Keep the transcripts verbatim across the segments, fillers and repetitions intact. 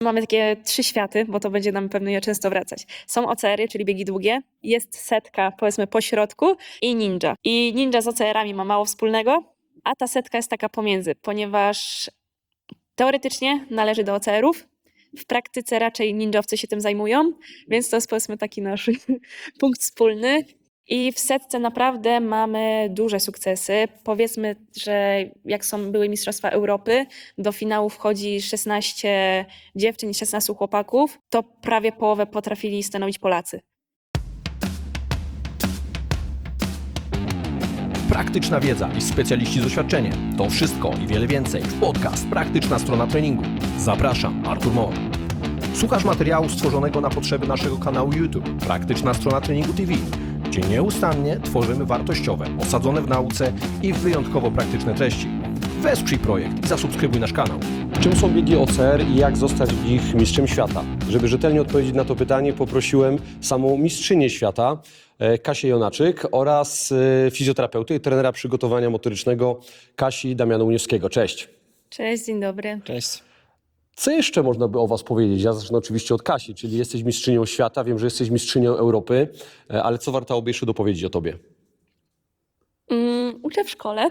Mamy takie trzy światy, bo to będzie nam pewnie często wracać. Są O C R y, czyli biegi długie, jest setka, powiedzmy, po środku i ninja. I ninja z O C R ami ma mało wspólnego, a ta setka jest taka pomiędzy, ponieważ teoretycznie należy do O C R ów, w praktyce raczej ninjowcy się tym zajmują, więc to jest, powiedzmy, taki nasz punkt wspólny. I w setce naprawdę mamy duże sukcesy. Powiedzmy, że jak są były Mistrzostwa Europy, do finału wchodzi szesnaście dziewczyn i szesnaście chłopaków, to prawie połowę potrafili stanowić Polacy. Praktyczna wiedza i specjaliści z doświadczeniem. To wszystko i wiele więcej w podcast Praktyczna Strona Treningu. Zapraszam, Artur Mor. Słuchasz materiału stworzonego na potrzeby naszego kanału YouTube Praktyczna Strona Treningu T V, gdzie nieustannie tworzymy wartościowe, osadzone w nauce i wyjątkowo praktyczne treści. Wesprzyj projekt i zasubskrybuj nasz kanał. Czym są biegi O C R i jak zostać w nich mistrzem świata? Żeby rzetelnie odpowiedzieć na to pytanie, poprosiłem samą mistrzynię świata, Kasię Jonaczyk, oraz fizjoterapeutę i trenera przygotowania motorycznego Kasi Damiana Uniewskiego. Cześć. Cześć, dzień dobry. Cześć. Co jeszcze można by o was powiedzieć? Ja zacznę oczywiście od Kasi, czyli jesteś mistrzynią świata, wiem, że jesteś mistrzynią Europy, ale co warto by jeszcze dopowiedzieć o tobie? Mm, uczę w szkole.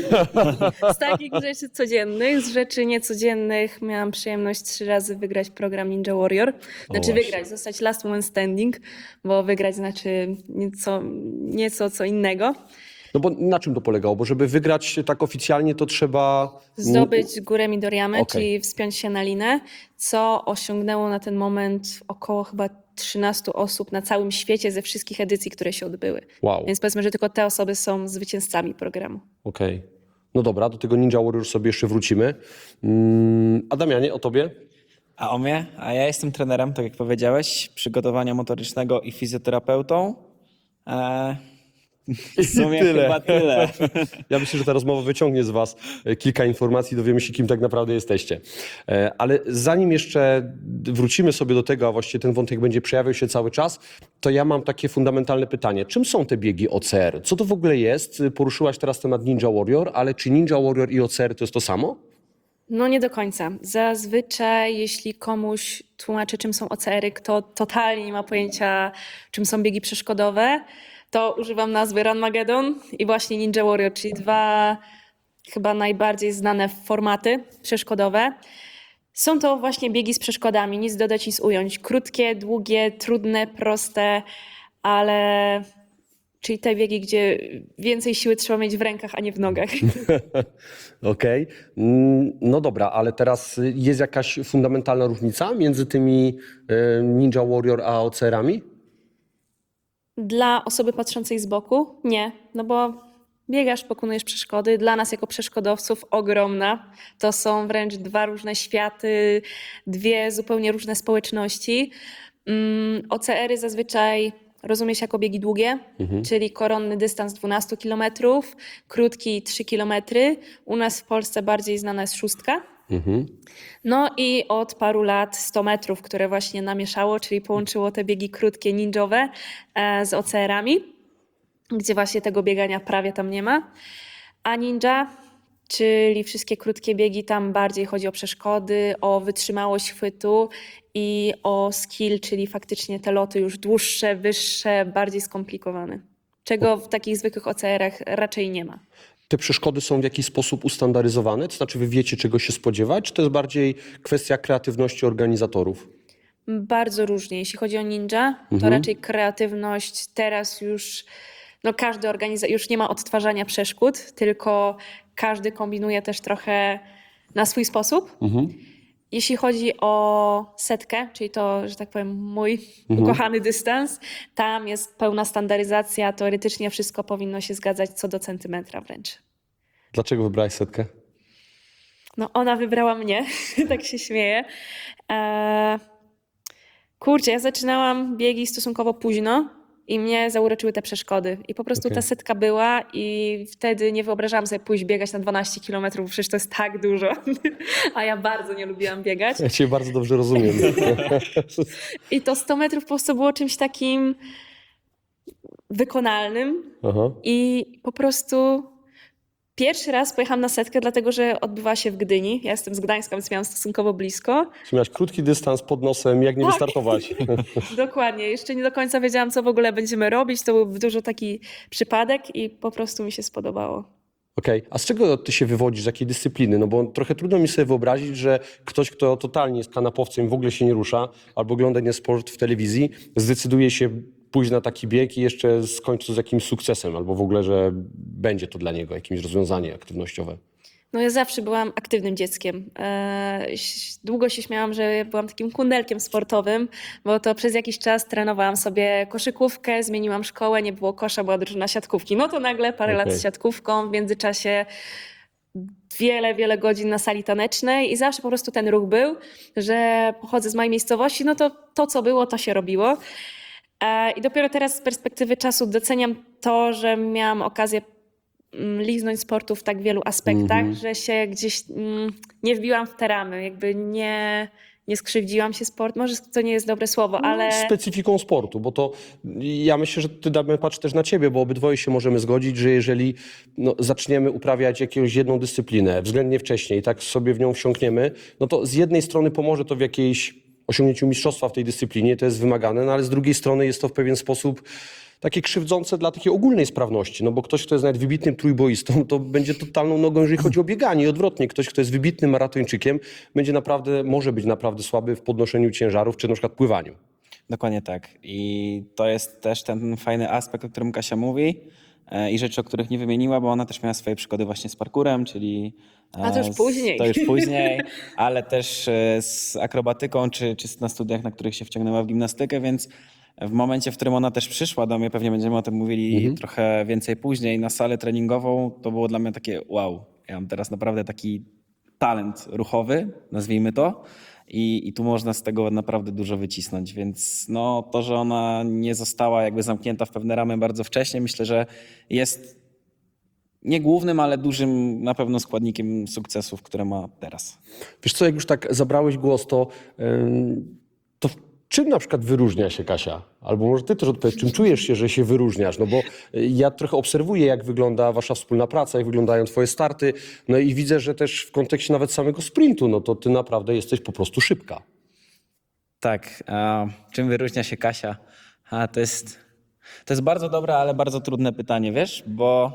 Z takich rzeczy codziennych, z rzeczy niecodziennych miałam przyjemność trzy razy wygrać program Ninja Warrior. Znaczy właśnie. wygrać, zostać last woman standing, bo wygrać znaczy nieco, nieco co innego. No bo na czym to polegało? Bo żeby wygrać tak oficjalnie, to trzeba Zdobyć górę Midoriyamy, Okej. czyli wspiąć się na linę, co osiągnęło na ten moment około chyba trzynaście osób na całym świecie ze wszystkich edycji, które się odbyły. Wow. Więc powiedzmy, że tylko te osoby są zwycięzcami programu. Okej. No dobra, do tego Ninja Warrior sobie jeszcze wrócimy. Mm, a Damianie, o tobie? A o mnie? A ja jestem trenerem, tak jak powiedziałeś, przygotowania motorycznego i fizjoterapeutą. Eee, w sumie Tyle. chyba tyle. Ja myślę, że ta rozmowa wyciągnie z was e, kilka informacji, dowiemy się, kim tak naprawdę jesteście. E, Ale zanim jeszcze wrócimy sobie do tego, a właściwie ten wątek będzie przejawiał się cały czas, to ja mam takie fundamentalne pytanie. Czym są te biegi O C R? Co to w ogóle jest? Poruszyłaś teraz temat Ninja Warrior, ale czy Ninja Warrior i O C R to jest to samo? No nie do końca. Zazwyczaj, jeśli komuś tłumaczę, czym są O C R y, kto totalnie nie ma pojęcia, czym są biegi przeszkodowe, to używam nazwy Runmageddon i właśnie Ninja Warrior, czyli dwa chyba najbardziej znane formaty przeszkodowe. Są to właśnie biegi z przeszkodami, nic dodać, nic ująć. Krótkie, długie, trudne, proste, ale czyli te biegi, gdzie więcej siły trzeba mieć w rękach, a nie w nogach. Okej. Mm, No dobra, ale teraz y, jest jakaś fundamentalna różnica między tymi y, Ninja Warrior a O C R-ami? Dla osoby patrzącej z boku nie, no bo biegasz, pokonujesz przeszkody. Dla nas jako przeszkodowców ogromna. To są wręcz dwa różne światy, dwie zupełnie różne społeczności. Mm, O C R y zazwyczaj rozumie się jako biegi długie, czyli koronny dystans dwanaście kilometrów, krótki trzy kilometry. U nas w Polsce bardziej znana jest szóstka. Mhm. No i od paru lat sto metrów, które właśnie namieszało, czyli połączyło te biegi krótkie, ninjowe e, z O C R ami, gdzie właśnie tego biegania prawie tam nie ma. A ninja, czyli wszystkie krótkie biegi, tam bardziej chodzi o przeszkody, o wytrzymałość chwytu i o skill, czyli faktycznie te loty już dłuższe, wyższe, bardziej skomplikowane. Czego w takich zwykłych O C R ach raczej nie ma. Te przeszkody są w jakiś sposób ustandaryzowane? To znaczy wy wiecie, czego się spodziewać? Czy to jest bardziej kwestia kreatywności organizatorów? Bardzo różnie. Jeśli chodzi o ninja, to raczej kreatywność teraz już, no każdy organizator, już nie ma odtwarzania przeszkód, tylko każdy kombinuje też trochę na swój sposób. Jeśli chodzi o setkę, czyli to, że tak powiem, mój ukochany dystans, tam jest pełna standaryzacja, teoretycznie wszystko powinno się zgadzać co do centymetra wręcz. Dlaczego wybrałeś setkę? No ona wybrała mnie, tak się śmieję. Eee, kurczę, ja zaczynałam biegi stosunkowo późno i mnie zauroczyły te przeszkody. I po prostu Okej. ta setka była i wtedy nie wyobrażałam sobie pójść biegać na dwanaście kilometrów, przecież to jest tak dużo. A ja bardzo nie lubiłam biegać. Ja cię bardzo dobrze rozumiem. I to sto metrów po prostu było czymś takim wykonalnym Aha. i po prostu Pierwszy raz pojechałam na setkę, dlatego że odbywała się w Gdyni. Ja jestem z Gdańska, więc miałam stosunkowo blisko. Czy miałeś krótki dystans pod nosem, jak nie Tak. wystartować? Dokładnie. Jeszcze nie do końca wiedziałam, co w ogóle będziemy robić. To był dużo taki przypadek i po prostu mi się spodobało. Okej, a z czego ty się wywodzisz, z jakiej dyscypliny? No bo trochę trudno mi sobie wyobrazić, że ktoś, kto totalnie jest kanapowcem, w ogóle się nie rusza, albo ogląda nie sport w telewizji, zdecyduje się pójść na taki bieg i jeszcze skończy z jakimś sukcesem, albo w ogóle, że będzie to dla niego jakieś rozwiązanie aktywnościowe. No ja zawsze byłam aktywnym dzieckiem. E, ś- Długo się śmiałam, że byłam takim kundelkiem sportowym, bo to przez jakiś czas trenowałam sobie koszykówkę, zmieniłam szkołę, nie było kosza, była drużyna siatkówki. No to nagle parę lat Okej. z siatkówką, w międzyczasie wiele, wiele godzin na sali tanecznej i zawsze po prostu ten ruch był, że pochodzę z małej miejscowości, no to to, co było, to się robiło. E, I dopiero teraz z perspektywy czasu doceniam to, że miałam okazję mm, liznąć sportu w tak wielu aspektach, Mhm. że się gdzieś mm, nie wbiłam w te ramy, jakby nie, nie skrzywdziłam się sport. Może to nie jest dobre słowo, ale Specyfiką sportu, bo to ja myślę, że ty damy patrz też na ciebie, bo obydwoje się możemy zgodzić, że jeżeli no, zaczniemy uprawiać jakąś jedną dyscyplinę względnie wcześniej, tak sobie w nią wsiąkniemy, no to z jednej strony pomoże to w jakiejś osiągnięciu mistrzostwa w tej dyscyplinie, to jest wymagane, no ale z drugiej strony jest to w pewien sposób takie krzywdzące dla takiej ogólnej sprawności, no bo ktoś, kto jest nawet wybitnym trójboistą, to będzie totalną nogą, jeżeli chodzi o bieganie i odwrotnie. Ktoś, kto jest wybitnym maratończykiem, będzie naprawdę, może być naprawdę słaby w podnoszeniu ciężarów, czy na przykład pływaniu. Dokładnie tak. I to jest też ten fajny aspekt, o którym Kasia mówi e, i rzeczy, o których nie wymieniła, bo ona też miała swoje przygody właśnie z parkurem, czyli... e, A to już z- później. To już później, ale też e, z akrobatyką, czy, czy na studiach, na których się wciągnęła w gimnastykę, więc w momencie, w którym ona też przyszła do mnie, pewnie będziemy o tym mówili trochę więcej później, na salę treningową, to było dla mnie takie wow, ja mam teraz naprawdę taki talent ruchowy, nazwijmy to. I, I tu można z tego naprawdę dużo wycisnąć, więc no, to, że ona nie została jakby zamknięta w pewne ramy bardzo wcześnie, myślę, że jest nie głównym, ale dużym na pewno składnikiem sukcesów, które ma teraz. Wiesz co, jak już tak zabrałeś głos, to, ym, to w czym na przykład wyróżnia się Kasia? Albo może ty też odpowiedz, czym czujesz się, że się wyróżniasz? No bo y, ja trochę obserwuję, jak wygląda wasza wspólna praca, jak wyglądają twoje starty, no i widzę, że też w kontekście nawet samego sprintu, no to ty naprawdę jesteś po prostu szybka. Tak, a czym wyróżnia się Kasia? A to jest, to jest bardzo dobre, ale bardzo trudne pytanie, wiesz, bo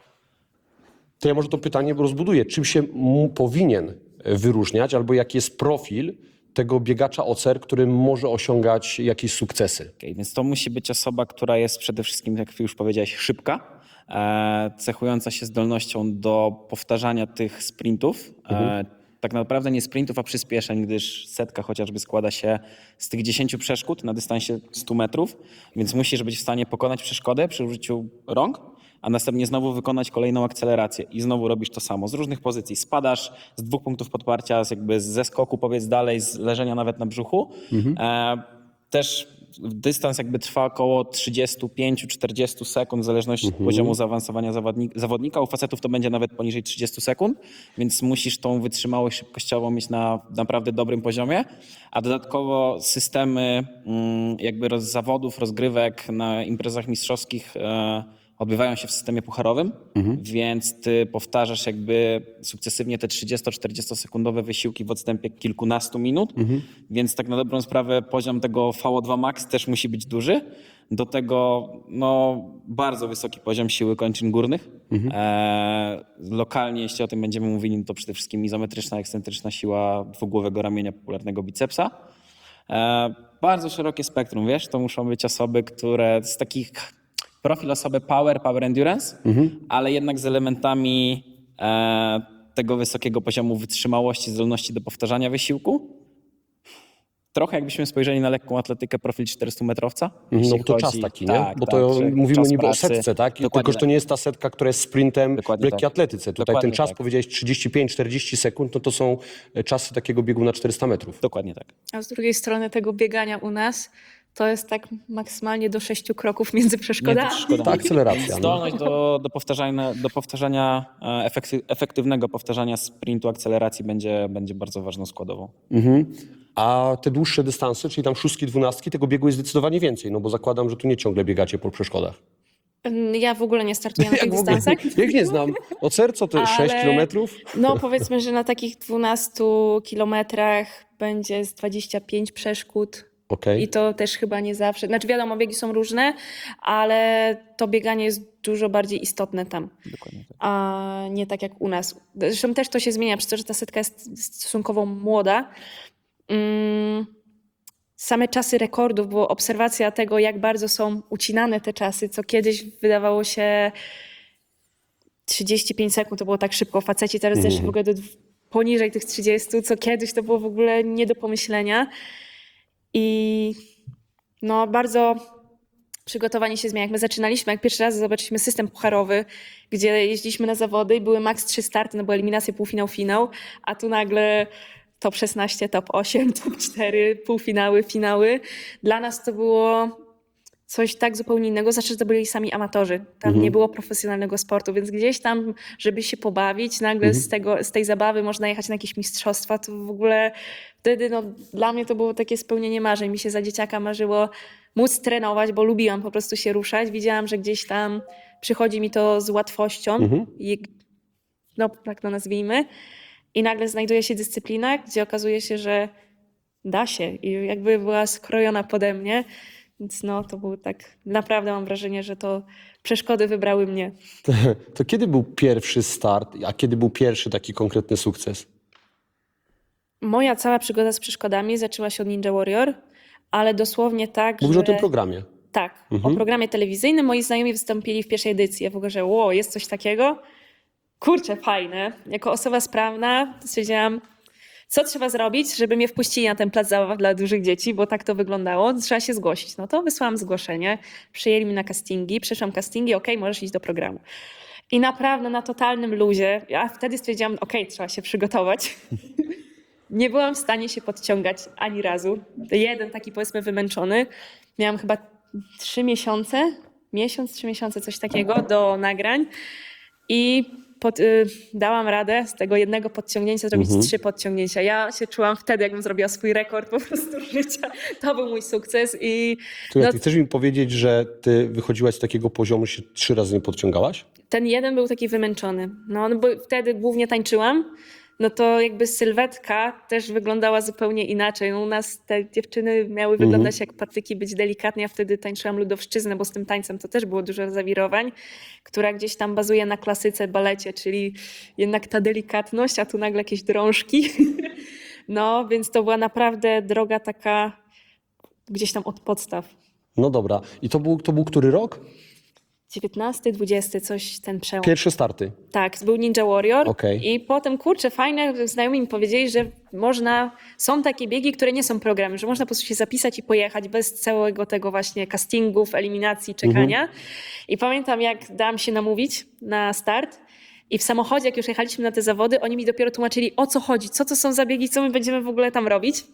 To ja może to pytanie rozbuduję. Czym się mu powinien wyróżniać, albo jaki jest profil tego biegacza O C E R, który może osiągać jakieś sukcesy? Okay, więc to musi być osoba, która jest przede wszystkim, jak już powiedziałeś, szybka, e, cechująca się zdolnością do powtarzania tych sprintów. E, tak naprawdę nie sprintów, a przyspieszeń, gdyż setka chociażby składa się z tych dziesięciu przeszkód na dystansie stu metrów, więc musisz być w stanie pokonać przeszkodę przy użyciu rąk, a następnie znowu wykonać kolejną akcelerację i znowu robisz to samo. Z różnych pozycji spadasz, z dwóch punktów podparcia, z jakby ze skoku powiedz dalej, z leżenia nawet na brzuchu. E, też dystans jakby trwa około trzydzieści pięć do czterdziestu sekund w zależności od poziomu zaawansowania zawodnik, zawodnika. U facetów to będzie nawet poniżej trzydziestu sekund, więc musisz tą wytrzymałość szybkościową mieć na naprawdę dobrym poziomie, a dodatkowo systemy mm, jakby roz, zawodów, rozgrywek na imprezach mistrzowskich e, odbywają się w systemie pucharowym, więc ty powtarzasz jakby sukcesywnie te trzydziesto-czterdziestosekundowe wysiłki w odstępie kilkunastu minut, więc tak na dobrą sprawę poziom tego V O dwa max też musi być duży. Do tego no, bardzo wysoki poziom siły kończyn górnych. E, lokalnie, jeśli o tym będziemy mówili, no to przede wszystkim izometryczna, ekscentryczna siła dwugłowego ramienia, popularnego bicepsa. E, bardzo szerokie spektrum, wiesz, to muszą być osoby, które z takich profil osoby power, power endurance, ale jednak z elementami e, tego wysokiego poziomu wytrzymałości, zdolności do powtarzania wysiłku. Trochę jakbyśmy spojrzeli na lekką atletykę, profil czterystumetrowca. No jeśli bo to chodzi- czas taki, nie? tak, Bo tak, to że mówimy czas niby o pracy. setce, tak? Dokładnie Tylko, że to tak. nie jest ta setka, która jest sprintem Dokładnie w lekkiej tak. atletyce. Tutaj Dokładnie ten czas, tak. powiedziałeś trzydzieści pięć do czterdziestu sekund, no to są czasy takiego biegu na czterysta metrów. Dokładnie tak. A z drugiej strony tego biegania u nas to jest tak maksymalnie do sześciu kroków między przeszkodami. Między przeszkodami. Ta akceleracja, no. Zdolność do, do, powtarzania, do powtarzania, e, efekty, efektywnego powtarzania sprintu, akceleracji będzie, będzie bardzo ważną składową. Mhm. A te dłuższe dystanse, czyli tam szóstki, dwunastki, tego biegu jest zdecydowanie więcej, no bo zakładam, że tu nie ciągle biegacie po przeszkodach. Mm, Ja w ogóle nie startuję na tych Jak w ogóle, dystansach. jak nie znam. Ocer, co to, Ale- sześć kilometrów? No powiedzmy, że na takich dwunastu kilometrach będzie z dwadzieścia pięć przeszkód. Okej. I to też chyba nie zawsze. Znaczy wiadomo, biegi są różne, ale to bieganie jest dużo bardziej istotne tam. Dokładnie tak. A nie tak jak u nas. Zresztą też to się zmienia, przez to, że ta setka jest stosunkowo młoda. Mm, Same czasy rekordów, bo obserwacja tego, jak bardzo są ucinane te czasy, co kiedyś wydawało się trzydzieści pięć sekund, to było tak szybko. Faceci teraz Mhm. zeszli w ogóle do dw- poniżej tych trzydziestu, co kiedyś to było w ogóle nie do pomyślenia. I no bardzo przygotowanie się zmienia. Jak my zaczynaliśmy, jak pierwszy raz zobaczyliśmy system pucharowy, gdzie jeździliśmy na zawody i były maks trzy starty, no bo eliminacje, półfinał, finał, a tu nagle top szesnaście, top osiem, top cztery, półfinały, finały. Dla nas to było coś tak zupełnie innego, znaczy, że to byli sami amatorzy. Tam nie było profesjonalnego sportu, więc gdzieś tam, żeby się pobawić, nagle z, tego, z tej zabawy można jechać na jakieś mistrzostwa, to w ogóle wtedy no, dla mnie to było takie spełnienie marzeń. Mi się za dzieciaka marzyło móc trenować, bo lubiłam po prostu się ruszać. Widziałam, że gdzieś tam przychodzi mi to z łatwością, i, no tak to nazwijmy, i nagle znajduje się dyscyplina, gdzie okazuje się, że da się i jakby była skrojona pode mnie. Więc no, to był tak, naprawdę mam wrażenie, że to przeszkody wybrały mnie. To kiedy był pierwszy start, a kiedy był pierwszy taki konkretny sukces? Moja cała przygoda z przeszkodami zaczęła się od Ninja Warrior, ale dosłownie tak, Mówisz że... o tym programie. Tak, o programie telewizyjnym. Moi znajomi wystąpili w pierwszej edycji. Ja w ogóle, że wow, jest coś takiego? Kurczę, fajne. Jako osoba sprawna stwierdziłam, co trzeba zrobić, żeby mnie wpuścili na ten plac zabaw dla dużych dzieci, bo tak to wyglądało. Trzeba się zgłosić. No to wysłałam zgłoszenie, przyjęli mnie na castingi, przeszłam castingi, okej, możesz iść do programu. I naprawdę na totalnym luzie, ja wtedy stwierdziłam, okej, trzeba się przygotować. Nie byłam w stanie się podciągać ani razu. Jeden taki powiedzmy wymęczony. Miałam chyba trzy miesiące, miesiąc, trzy miesiące, coś takiego do nagrań. I pod, y, dałam radę z tego jednego podciągnięcia zrobić trzy podciągnięcia. Ja się czułam wtedy, jakbym zrobiła swój rekord po prostu życia. To był mój sukces. I To jak no, ty chcesz mi powiedzieć, że ty wychodziłaś z takiego poziomu, że się trzy razy nie podciągałaś? ten jeden był taki wymęczony. No, no bo wtedy głównie tańczyłam. No to jakby sylwetka też wyglądała zupełnie inaczej. No u nas te dziewczyny miały wyglądać jak patyki, być delikatnie. Ja wtedy tańczyłam ludowszczyznę, bo z tym tańcem to też było dużo zawirowań, która gdzieś tam bazuje na klasyce, balecie, czyli jednak ta delikatność, a tu nagle jakieś drążki. No, więc to była naprawdę droga taka gdzieś tam od podstaw. No dobra. I to był, to był który rok? dziewiętnasty, dwudziesty, coś ten przełom. Pierwsze starty. Tak, był Ninja Warrior. Okej. I potem, kurczę, fajne, znajomi mi powiedzieli, że można, są takie biegi, które nie są programem, że można po prostu się zapisać i pojechać bez całego tego właśnie castingów, eliminacji, czekania. I pamiętam, jak dałam się namówić na start i w samochodzie, jak już jechaliśmy na te zawody, oni mi dopiero tłumaczyli, o co chodzi, co to są za biegi, co my będziemy w ogóle tam robić.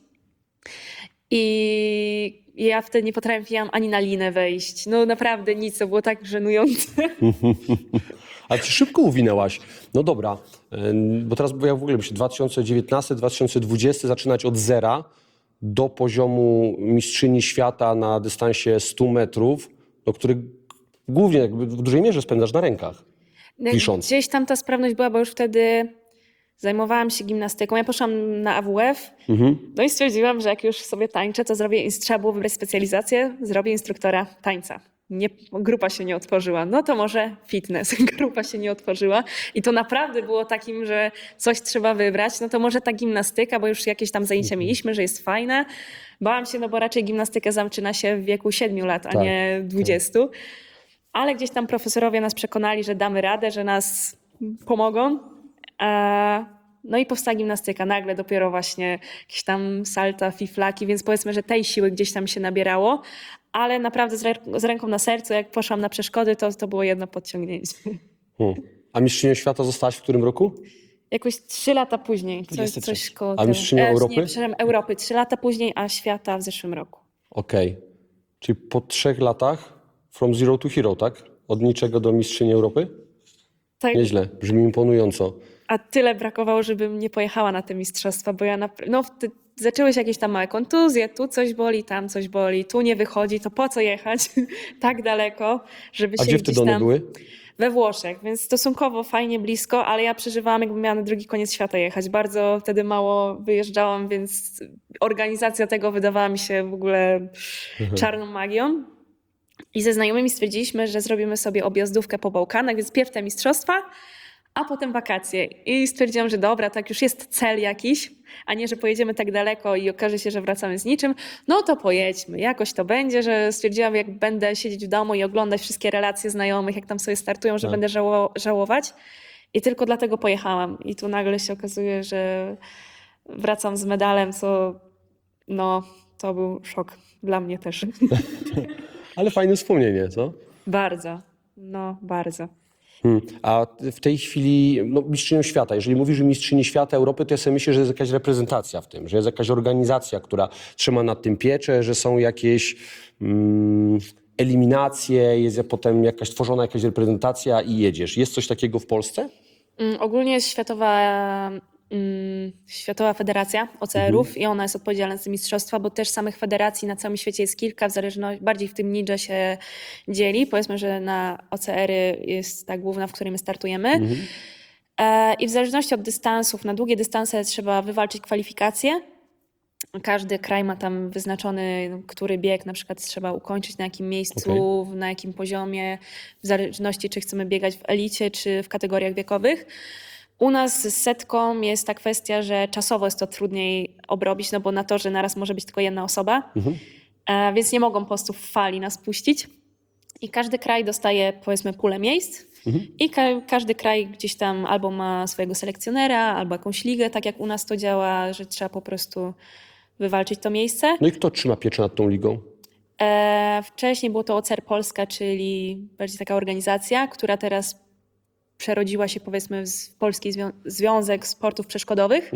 I ja wtedy nie potrafiłam ani na linę wejść. No naprawdę nic, to było tak żenujące. Ale ty szybko uwinęłaś. No dobra, ym, bo teraz bo ja w ogóle myślę, dwa tysiące dziewiętnasty dwa tysiące dwudziesty zaczynać od zera do poziomu mistrzyni świata na dystansie stu metrów, no, który głównie jakby w dużej mierze spędzasz na rękach. Wisząc. Gdzieś tam ta sprawność była, bo już wtedy zajmowałam się gimnastyką. Ja poszłam na A W F, no i stwierdziłam, że jak już sobie tańczę, to zrobię, trzeba było wybrać specjalizację, zrobię instruktora tańca. Nie, grupa się nie otworzyła. No to może fitness. Grupa się nie otworzyła. I to naprawdę było takim, że coś trzeba wybrać. No to może ta gimnastyka, bo już jakieś tam zajęcia mieliśmy, że jest fajna. Bałam się, no bo raczej gimnastykę zaczyna się w wieku siedmiu lat, a Tak, nie dwudziestu. Ale gdzieś tam profesorowie nas przekonali, że damy radę, że nas pomogą. E, No i powstała gimnastyka. Nagle dopiero właśnie jakieś tam salta, fiflaki, więc powiedzmy, że tej siły gdzieś tam się nabierało. Ale naprawdę z, rę- z ręką na sercu, jak poszłam na przeszkody, to, to było jedno podciągnięcie. Hmm. A mistrzynią świata zostałaś w którym roku? Jakoś trzy lata później. Coś, dwudziesty trzeci. coś koło A tego. mistrzynią Europy? Nie, przepraszam, Europy. Trzy lata później, a świata w zeszłym roku. Okej. Czyli po trzech latach from zero to hero, tak? Od niczego do mistrzyni Europy? Tak, Nieźle, brzmi imponująco. a tyle brakowało, żebym nie pojechała na te mistrzostwa, bo ja na, no, ty, zaczęły się jakieś tam małe kontuzje, tu coś boli, tam coś boli, tu nie wychodzi, to po co jechać tak daleko, żeby A się gdzie gdzieś wtedy one tam... były? We Włoszech, więc stosunkowo fajnie blisko, ale ja przeżywałam, jakbym miała na drugi koniec świata jechać. Bardzo wtedy mało wyjeżdżałam, więc organizacja tego wydawała mi się w ogóle czarną magią. I ze znajomymi stwierdziliśmy, że zrobimy sobie objazdówkę po Bałkanach, więc pierw te mistrzostwa, a potem wakacje. I stwierdziłam, że dobra, tak już jest cel jakiś, a nie, że pojedziemy tak daleko i okaże się, że wracamy z niczym. No to pojedźmy, jakoś to będzie, że stwierdziłam, jak będę siedzieć w domu i oglądać wszystkie relacje znajomych, jak tam sobie startują, że Tak. będę żało żałować. I tylko dlatego pojechałam. I tu nagle się okazuje, że wracam z medalem, co no, to był szok dla mnie też. Ale fajne wspomnienie, co? Bardzo, no bardzo. Hmm. A w tej chwili no, mistrzynią świata, jeżeli mówisz, że mistrzyni świata Europy, to ja sobie myślę, że jest jakaś reprezentacja w tym, że jest jakaś organizacja, która trzyma nad tym pieczę, że są jakieś mm, eliminacje, jest potem jakaś tworzona jakaś reprezentacja i jedziesz. Jest coś takiego w Polsce? Mm, Ogólnie jest Światowa, mm, Światowa Federacja O C R-ów i ona jest odpowiedzialna za te mistrzostwa, bo też samych federacji na całym świecie jest kilka, w zależności, bardziej w tym ninja się dzieli. Powiedzmy, że na O C R-y jest ta główna, w której my startujemy. E, I w zależności od dystansów, na długie dystanse trzeba wywalczyć kwalifikacje. Każdy kraj ma tam wyznaczony, który bieg na przykład trzeba ukończyć, na jakim miejscu, na jakim poziomie, w zależności czy chcemy biegać w elicie, czy w kategoriach wiekowych. U nas z setką jest ta kwestia, że czasowo jest to trudniej obrobić, no bo na torze naraz może być tylko jedna osoba, e, więc nie mogą po prostu w fali nas puścić. I każdy kraj dostaje, powiedzmy, pulę miejsc i ka- każdy kraj gdzieś tam albo ma swojego selekcjonera, albo jakąś ligę, tak jak u nas to działa, że trzeba po prostu wywalczyć to miejsce. No i kto trzyma pieczę nad tą ligą? E, wcześniej było to O C R Polska, czyli bardziej taka organizacja, która teraz przerodziła się, powiedzmy, w Polski Zwią- Związek Sportów Przeszkodowych.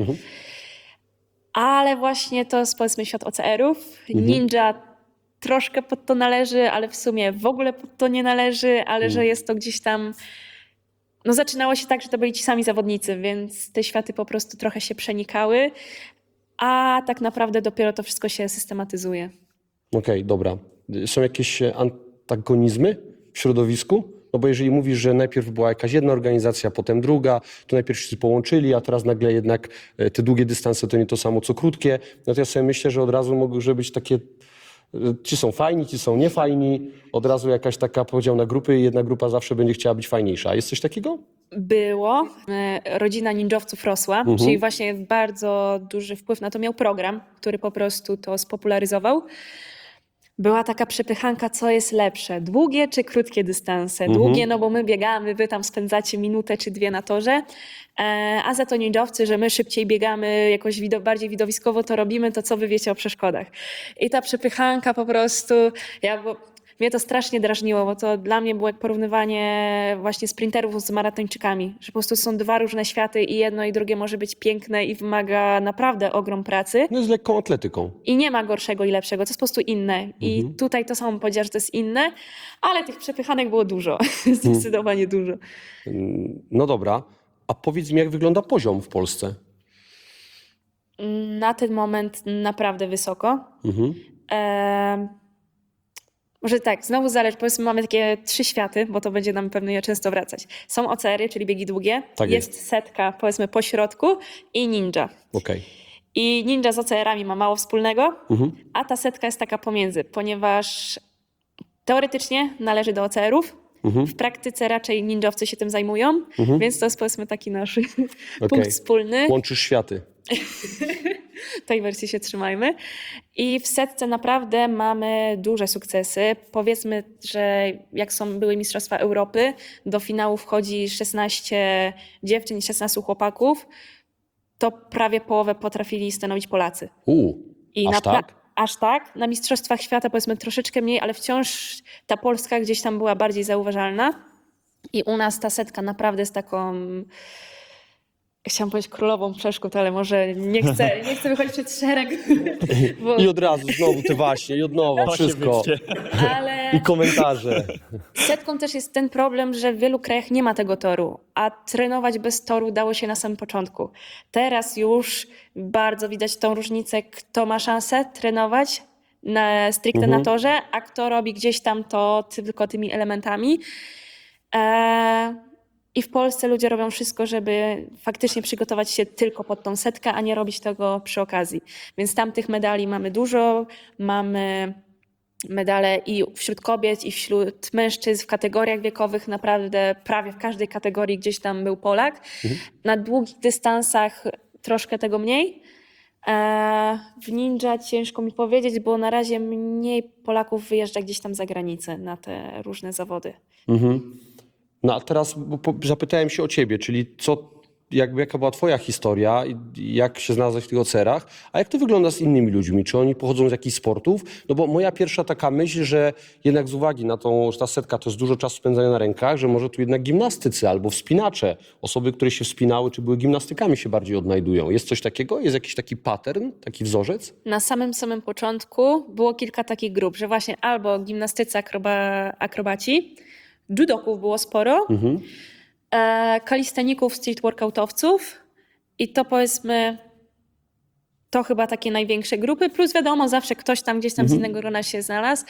Ale właśnie to jest, powiedzmy, świat O C R-ów. Ninja troszkę pod to należy, ale w sumie w ogóle pod to nie należy, ale że jest to gdzieś tam... No zaczynało się tak, że to byli ci sami zawodnicy, więc te światy po prostu trochę się przenikały, a tak naprawdę dopiero to wszystko się systematyzuje. Okej, dobra. Są jakieś e, antagonizmy w środowisku? No bo jeżeli mówisz, że najpierw była jakaś jedna organizacja, potem druga, to najpierw się połączyli, a teraz nagle jednak e, te długie dystanse to nie to samo co krótkie, no to ja sobie myślę, że od razu mogły być takie, e, ci są fajni, ci są niefajni, od razu jakaś taka podział na grupy i jedna grupa zawsze będzie chciała być fajniejsza. Jest coś takiego? Było. E, Rodzina ninjowców rosła, czyli właśnie bardzo duży wpływ na to miał program, który po prostu to spopularyzował. Była taka przepychanka, co jest lepsze, długie czy krótkie dystanse. Długie, no bo my biegamy, wy tam spędzacie minutę czy dwie na torze, e, a za to ninjowcy, że my szybciej biegamy, jakoś wido- bardziej widowiskowo to robimy, to co wy wiecie o przeszkodach. I ta przepychanka po prostu, ja, bo, mnie to strasznie drażniło, bo to dla mnie było jak porównywanie właśnie sprinterów z maratończykami, że po prostu są dwa różne światy i jedno i drugie może być piękne i wymaga naprawdę ogrom pracy. No z lekką atletyką. I nie ma gorszego i lepszego, to jest po prostu inne. I tutaj to samo powiedziała, że to jest inne, ale tych przepychanek było dużo, zdecydowanie dużo. No dobra, a powiedz mi, jak wygląda poziom w Polsce? Na ten moment naprawdę wysoko. Em, Może tak, znowu zależy, powiedzmy mamy takie trzy światy, bo to będzie nam pewnie często wracać. Są O C R-y, czyli biegi długie, Tak jest, jest. setka, powiedzmy po środku i ninja. Okej. I ninja z O C R-ami ma mało wspólnego, a ta setka jest taka pomiędzy, ponieważ teoretycznie należy do O C R-ów, w praktyce raczej ninjowcy się tym zajmują, więc to jest, powiedzmy, taki nasz Okej. punkt wspólny. Łączysz światy. Tej wersji się trzymajmy. I w setce naprawdę mamy duże sukcesy. Powiedzmy, że jak są, były Mistrzostwa Europy, do finału wchodzi szesnaście dziewczyn i szesnastu chłopaków, to prawie połowę potrafili stanowić Polacy. U, I aż na pra- tak? Aż tak. Na Mistrzostwach Świata powiedzmy troszeczkę mniej, ale wciąż ta Polska gdzieś tam była bardziej zauważalna. I u nas ta setka naprawdę jest taką Chciałam powiedzieć królową przeszkód, ale może nie chcę, nie chcę wychodzić przed szereg, bo, I od razu znowu te właśnie, i od nowa, wszystko. ale I komentarze. setką też jest ten problem, że w wielu krajach nie ma tego toru, a trenować bez toru dało się na samym początku. Teraz już bardzo widać tą różnicę, kto ma szansę trenować na, stricte Mhm. na torze, a kto robi gdzieś tam to tylko tymi elementami. Eee, I w Polsce ludzie robią wszystko, żeby faktycznie przygotować się tylko pod tą setkę, a nie robić tego przy okazji. Więc tam tych medali mamy dużo. Mamy medale i wśród kobiet, i wśród mężczyzn w kategoriach wiekowych. Naprawdę prawie w każdej kategorii gdzieś tam był Polak. Na długich dystansach troszkę tego mniej. Eee, W ninja ciężko mi powiedzieć, bo na razie mniej Polaków wyjeżdża gdzieś tam za granicę na te różne zawody. Mhm. No a teraz bo, po, zapytałem się o ciebie, czyli co, jakby, jaka była twoja historia, i jak się znalazłeś w tych ocerach, a jak to wygląda z innymi ludźmi? Czy oni pochodzą z jakichś sportów? No bo moja pierwsza taka myśl, że jednak z uwagi na tą, że ta setka to jest dużo czasu spędzania na rękach, że może tu jednak gimnastycy albo wspinacze, osoby, które się wspinały czy były gimnastykami się bardziej odnajdują. Jest coś takiego? Jest jakiś taki pattern, taki wzorzec? Na samym samym początku było kilka takich grup, że właśnie albo gimnastycy, akroba, akrobaci, judoków było sporo, Mhm. e, kalisteników, street workoutowców i to powiedzmy to chyba takie największe grupy, plus wiadomo zawsze ktoś tam gdzieś tam z innego grona się znalazł,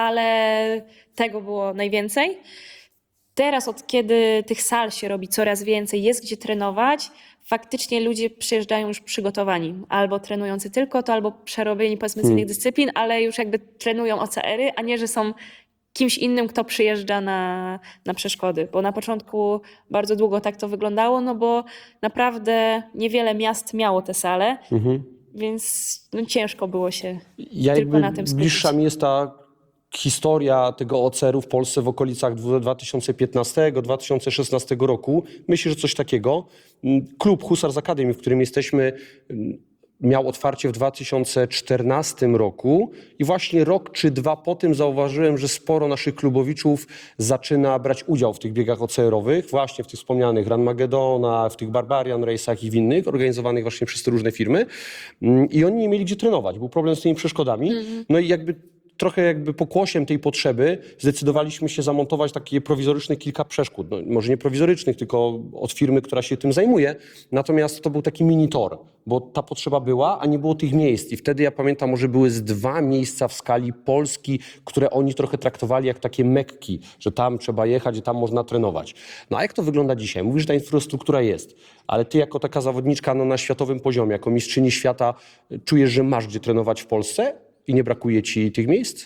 ale tego było najwięcej. Teraz od kiedy tych sal się robi coraz więcej, jest gdzie trenować, faktycznie ludzie przyjeżdżają już przygotowani. Albo trenujący tylko to, albo przerobieni powiedzmy z innych dyscyplin, ale już jakby trenują O C R-y, a nie, że są kimś innym, kto przyjeżdża na, na przeszkody. Bo na początku bardzo długo tak to wyglądało, no bo naprawdę niewiele miast miało te sale, Mhm. więc no, ciężko było się Ja tylko jakby na tym skupić. bliższa mi jest ta historia tego O C R-u w Polsce w okolicach dwa tysiące piętnastego do dwa tysiące szesnastego roku. Myślę, że coś takiego. Klub Hussars Academy, w którym jesteśmy, miał otwarcie w dwa tysiące czternastym roku i właśnie rok czy dwa po tym zauważyłem, że sporo naszych klubowiczów zaczyna brać udział w tych biegach O C R-owych, właśnie w tych wspomnianych Ranmagedona, w tych Barbarian Race'ach i w innych, organizowanych właśnie przez te różne firmy. I oni nie mieli gdzie trenować, był problem z tymi przeszkodami. No i jakby trochę jakby pokłosiem tej potrzeby zdecydowaliśmy się zamontować takie prowizoryczne kilka przeszkód. No, może nie prowizorycznych, tylko od firmy, która się tym zajmuje. Natomiast to był taki mini tor, bo ta potrzeba była, a nie było tych miejsc. I wtedy ja pamiętam, może były z dwa miejsca w skali Polski, które oni trochę traktowali jak takie Mekki, że tam trzeba jechać i tam można trenować. No a jak to wygląda dzisiaj? Mówisz, że ta infrastruktura jest, ale ty jako taka zawodniczka no, na światowym poziomie, jako mistrzyni świata, czujesz, że masz gdzie trenować w Polsce? I nie brakuje ci tych miejsc?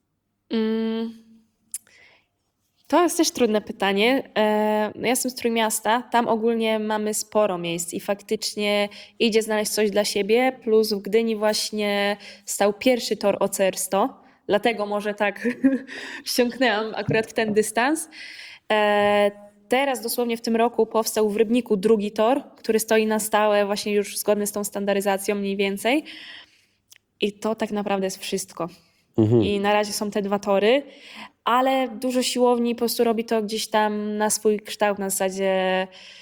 Mm. To jest też trudne pytanie. E, no ja jestem z Trójmiasta, tam ogólnie mamy sporo miejsc i faktycznie idzie znaleźć coś dla siebie, plus w Gdyni właśnie stał pierwszy tor O C R sto, dlatego może tak ściągnęłam akurat w ten dystans. E, Teraz dosłownie w tym roku powstał w Rybniku drugi tor, który stoi na stałe, właśnie już zgodny z tą standaryzacją mniej więcej. I to tak naprawdę jest wszystko. Mhm. I na razie są te dwa tory, ale dużo siłowni po prostu robi to gdzieś tam na swój kształt, na zasadzie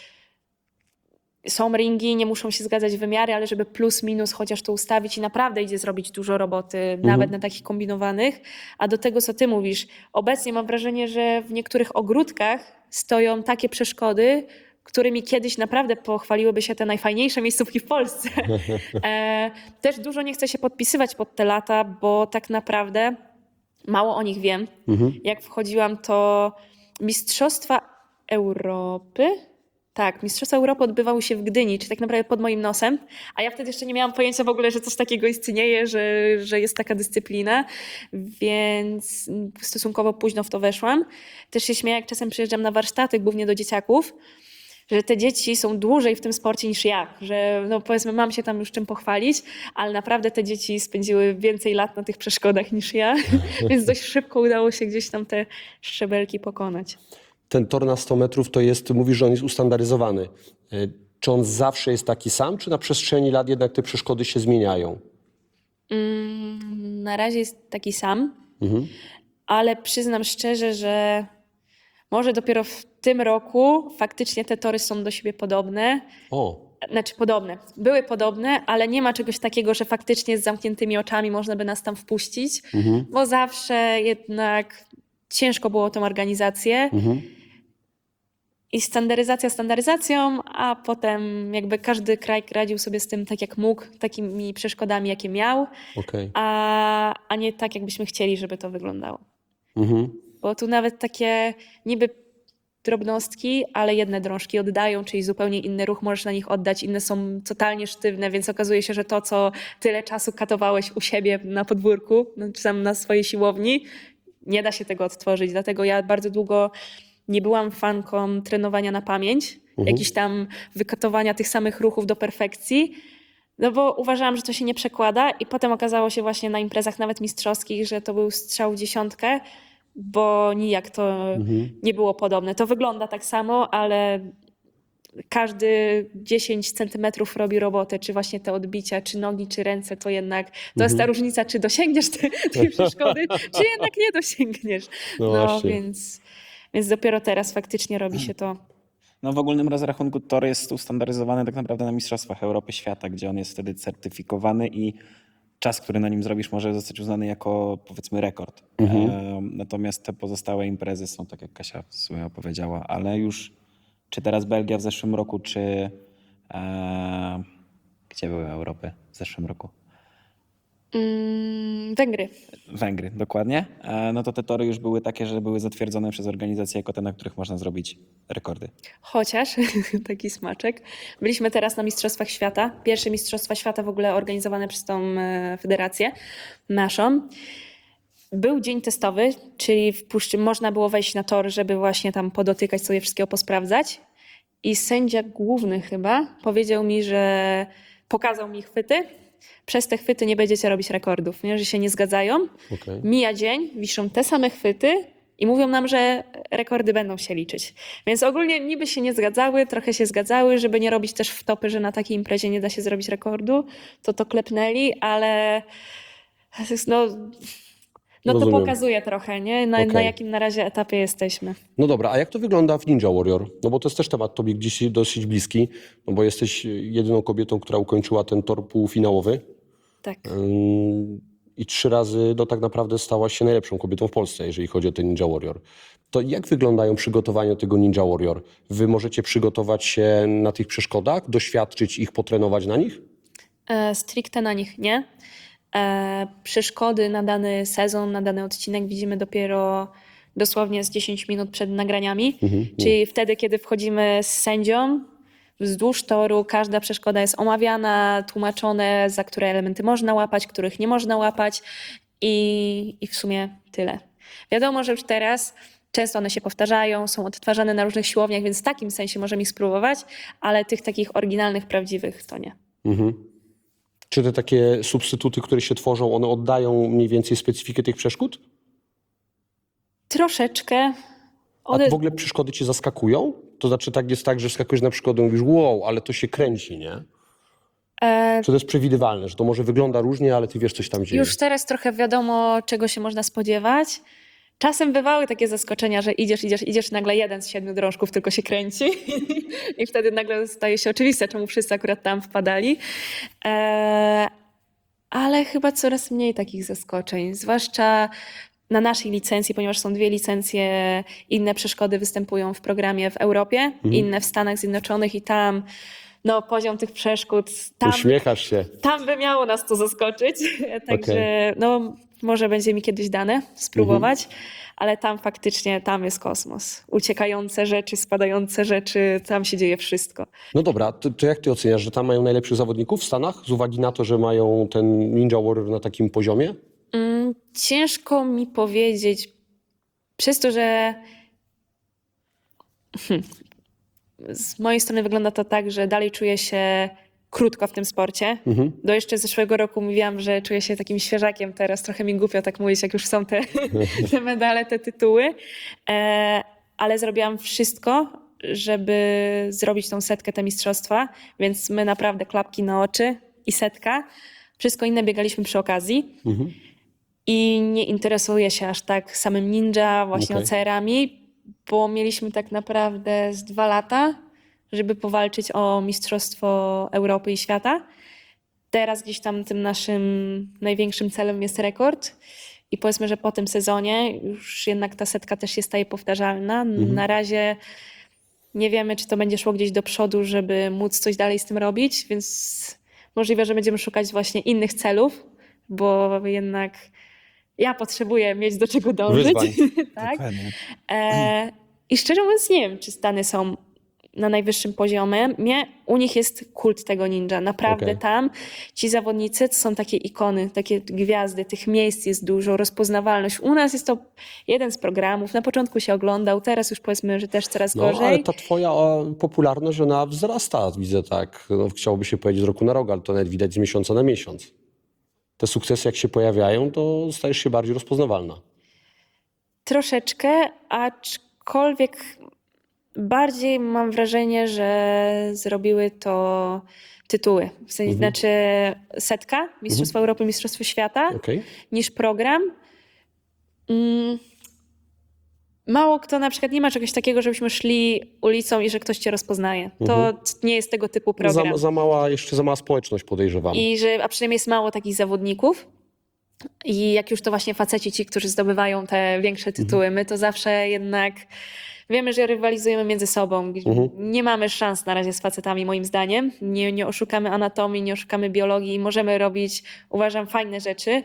są ringi, nie muszą się zgadzać wymiary, ale żeby plus minus chociaż to ustawić i naprawdę idzie zrobić dużo roboty, nawet na takich kombinowanych. A do tego, co ty mówisz, obecnie mam wrażenie, że w niektórych ogródkach stoją takie przeszkody, którymi kiedyś naprawdę pochwaliłyby się te najfajniejsze miejscówki w Polsce. E, też dużo nie chcę się podpisywać pod te lata, bo tak naprawdę mało o nich wiem. Jak wchodziłam, to Mistrzostwa Europy, tak, Mistrzostwa Europy odbywały się w Gdyni, czyli tak naprawdę pod moim nosem, a ja wtedy jeszcze nie miałam pojęcia w ogóle, że coś takiego istnieje, że, że jest taka dyscyplina, więc stosunkowo późno w to weszłam. Też się śmieję, jak czasem przyjeżdżam na warsztaty, głównie do dzieciaków, że te dzieci są dłużej w tym sporcie niż ja, że no powiedzmy mam się tam już czym pochwalić, ale naprawdę te dzieci spędziły więcej lat na tych przeszkodach niż ja, więc dość szybko udało się gdzieś tam te szczebelki pokonać. Ten tor na sto metrów to jest, mówisz, że on jest ustandaryzowany. E, Czy on zawsze jest taki sam, czy na przestrzeni lat jednak te przeszkody się zmieniają? Mm, na razie jest taki sam, Mhm. ale przyznam szczerze, że może dopiero w tym roku faktycznie te tory są do siebie podobne. O, Znaczy podobne. Były podobne, ale nie ma czegoś takiego, że faktycznie z zamkniętymi oczami można by nas tam wpuścić, bo zawsze jednak ciężko było tą organizację. I standaryzacja standaryzacją, a potem jakby każdy kraj radził sobie z tym tak jak mógł, takimi przeszkodami, jakie miał, Okej. a, a nie tak, jakbyśmy chcieli, żeby to wyglądało. Mhm. Bo tu nawet takie niby drobnostki, ale jedne drążki oddają, czyli zupełnie inny ruch możesz na nich oddać, inne są totalnie sztywne, więc okazuje się, że to, co tyle czasu katowałeś u siebie na podwórku, no, czy tam na swojej siłowni, nie da się tego odtworzyć. Dlatego ja bardzo długo nie byłam fanką trenowania na pamięć, Mhm. jakichś tam wykatowania tych samych ruchów do perfekcji, no bo uważałam, że to się nie przekłada i potem okazało się właśnie na imprezach nawet mistrzowskich, że to był strzał w dziesiątkę, bo nijak to nie było podobne. To wygląda tak samo, ale każdy dziesięć centymetrów robi robotę, czy właśnie te odbicia, czy nogi, czy ręce, to jednak to jest ta różnica, czy dosięgniesz te, tej przeszkody, czy jednak nie dosięgniesz. No No, właśnie. więc, więc dopiero teraz faktycznie robi się to. No w ogólnym rozrachunku tor jest ustandaryzowany tak naprawdę na Mistrzostwach Europy Świata, gdzie on jest wtedy certyfikowany i czas, który na nim zrobisz, może zostać uznany jako powiedzmy rekord. E, natomiast te pozostałe imprezy są, tak jak Kasia w sumie opowiedziała, ale już czy teraz Belgia w zeszłym roku, czy e, gdzie były Europy w zeszłym roku? Mm, Węgry. Węgry, dokładnie. E, no to te tory już były takie, że były zatwierdzone przez organizacje jako te, na których można zrobić rekordy. Chociaż, taki smaczek, byliśmy teraz na Mistrzostwach Świata. Pierwsze Mistrzostwa Świata w ogóle organizowane przez tą e, federację naszą. Był dzień testowy, czyli w puszczy można było wejść na tor, żeby właśnie tam podotykać sobie wszystkiego, posprawdzać. I sędzia główny chyba powiedział mi, że pokazał mi chwyty. Przez te chwyty nie będziecie robić rekordów, nie? Że się nie zgadzają. Okej. Mija dzień, wiszą te same chwyty i mówią nam, że rekordy będą się liczyć. Więc ogólnie niby się nie zgadzały, trochę się zgadzały, żeby nie robić też wtopy, że na takiej imprezie nie da się zrobić rekordu, to to klepnęli, ale no, no to Rozumiem. pokazuje trochę, nie? Na, Okej. na jakim na razie etapie jesteśmy. No dobra, a jak to wygląda w Ninja Warrior? No bo to jest też temat tobie gdzieś dosyć bliski, no bo jesteś jedyną kobietą, która ukończyła ten tor półfinałowy Tak. Ym, i trzy razy no tak naprawdę stałaś się najlepszą kobietą w Polsce, jeżeli chodzi o ten Ninja Warrior. To jak wyglądają przygotowania do tego Ninja Warrior? Wy możecie przygotować się na tych przeszkodach, doświadczyć ich, potrenować na nich? E, stricte na nich nie. E, przeszkody na dany sezon, na dany odcinek widzimy dopiero dosłownie z dziesięć minut przed nagraniami. Czyli wtedy, kiedy wchodzimy z sędzią wzdłuż toru, każda przeszkoda jest omawiana, tłumaczone, za które elementy można łapać, których nie można łapać i, i w sumie tyle. Wiadomo, że już teraz często one się powtarzają, są odtwarzane na różnych siłowniach, więc w takim sensie możemy ich spróbować, ale tych takich oryginalnych, prawdziwych to nie. Czy te takie substytuty, które się tworzą, one oddają mniej więcej specyfikę tych przeszkód? Troszeczkę. A One, w ogóle przeszkody cię zaskakują? To znaczy tak jest tak, że wskakujesz na przeszkodę i mówisz wow, ale to się kręci, nie? e, Czy to jest przewidywalne, że to może wygląda różnie, ale ty wiesz, coś tam dzieje? już teraz trochę wiadomo, czego się można spodziewać. Czasem bywały takie zaskoczenia, że idziesz, idziesz, idziesz, nagle jeden z siedmiu drążków tylko się kręci i wtedy nagle staje się oczywiste, czemu wszyscy akurat tam wpadali. E, ale chyba coraz mniej takich zaskoczeń, zwłaszcza na naszej licencji, ponieważ są dwie licencje, inne przeszkody występują w programie w Europie, inne w Stanach Zjednoczonych i tam no, poziom tych przeszkód, tam, Uśmiechasz się. tam by miało nas to zaskoczyć. Także no, może będzie mi kiedyś dane spróbować, ale tam faktycznie, tam jest kosmos. Uciekające rzeczy, spadające rzeczy, tam się dzieje wszystko. No dobra, to, to jak ty oceniasz, że tam mają najlepszych zawodników w Stanach z uwagi na to, że mają ten Ninja Warrior na takim poziomie? Mm, ciężko mi powiedzieć, przez to, że hmm, z mojej strony wygląda to tak, że dalej czuję się krótko w tym sporcie. Do jeszcze zeszłego roku mówiłam, że czuję się takim świeżakiem teraz. Trochę mi głupio tak mówić, jak już są te, te medale, te tytuły. E, ale zrobiłam wszystko, żeby zrobić tą setkę, te mistrzostwa. Więc my naprawdę klapki na oczy i setka. Wszystko inne biegaliśmy przy okazji. I nie interesuję się aż tak samym ninja, właśnie Okej. O C R-ami, bo mieliśmy tak naprawdę z dwa lata żeby powalczyć o Mistrzostwo Europy i Świata. Teraz gdzieś tam tym naszym największym celem jest rekord i powiedzmy, że po tym sezonie już jednak ta setka też się staje powtarzalna. Mhm. Na razie nie wiemy, czy to będzie szło gdzieś do przodu, żeby móc coś dalej z tym robić, więc możliwe, że będziemy szukać właśnie innych celów, bo jednak ja potrzebuję mieć do czego dążyć. Wyzwań. tak? Dokładnie. E, I szczerze mówiąc nie wiem, czy Stany są na najwyższym poziomie. Mnie, u nich jest kult tego ninja. Naprawdę Okej. tam ci zawodnicy to są takie ikony, takie gwiazdy, tych miejsc jest dużo, rozpoznawalność. U nas jest to jeden z programów. Na początku się oglądał, teraz już powiedzmy, że też coraz No, gorzej. ale ta twoja o, popularność, ona wzrasta, widzę tak. No, chciałoby się powiedzieć z roku na rok, ale to nawet widać z miesiąca na miesiąc. Te sukcesy jak się pojawiają, to stajesz się bardziej rozpoznawalna. Troszeczkę, aczkolwiek bardziej mam wrażenie, że zrobiły to tytuły. W sensie, Mhm. znaczy setka, Mistrzostwo Europy, Mistrzostwo Świata, Okej? niż program. Mm. Mało kto, na przykład nie ma czegoś takiego, żebyśmy szli ulicą i że ktoś cię rozpoznaje. To Mhm. nie jest tego typu program. Za, za mała, jeszcze za mała społeczność podejrzewam. I że, a przynajmniej jest mało takich zawodników. I jak już to właśnie faceci, ci, którzy zdobywają te większe tytuły, my to zawsze jednak wiemy, że rywalizujemy między sobą. Mhm. Nie mamy szans na razie z facetami, moim zdaniem. Nie, nie oszukamy anatomii, nie oszukamy biologii. Możemy robić, uważam, fajne rzeczy,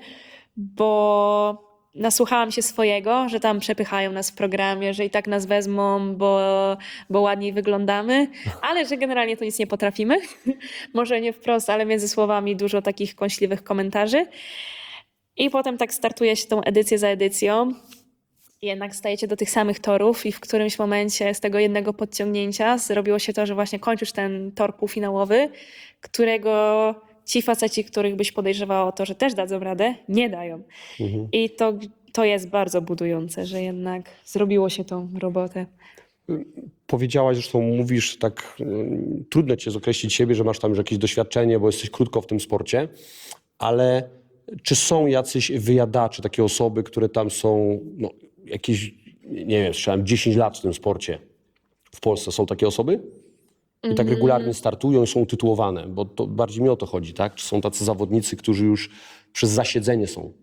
bo nasłuchałam się swojego, że tam przepychają nas w programie, że i tak nas wezmą, bo, bo ładniej wyglądamy, ale że generalnie to nic nie potrafimy. Może nie wprost, ale między słowami dużo takich kąśliwych komentarzy. I potem tak startuje się tą edycję za edycją. I jednak stajecie do tych samych torów i w którymś momencie z tego jednego podciągnięcia zrobiło się to, że właśnie kończysz ten tor półfinałowy, którego ci faceci, których byś podejrzewała o to, że też dadzą radę, nie dają. Mhm. I to, to jest bardzo budujące, że jednak zrobiło się tą robotę. Powiedziałaś, zresztą mówisz tak, y, trudno cię określić siebie, że masz tam już jakieś doświadczenie, bo jesteś krótko w tym sporcie, ale czy są jacyś wyjadacze, takie osoby, które tam są, no, jakieś, nie wiem, słyszałem dziesięć lat w tym sporcie w Polsce, są takie osoby? I tak regularnie startują i są utytułowane, bo to bardziej mi o to chodzi, tak? Czy są tacy zawodnicy, którzy już przez zasiedzenie są?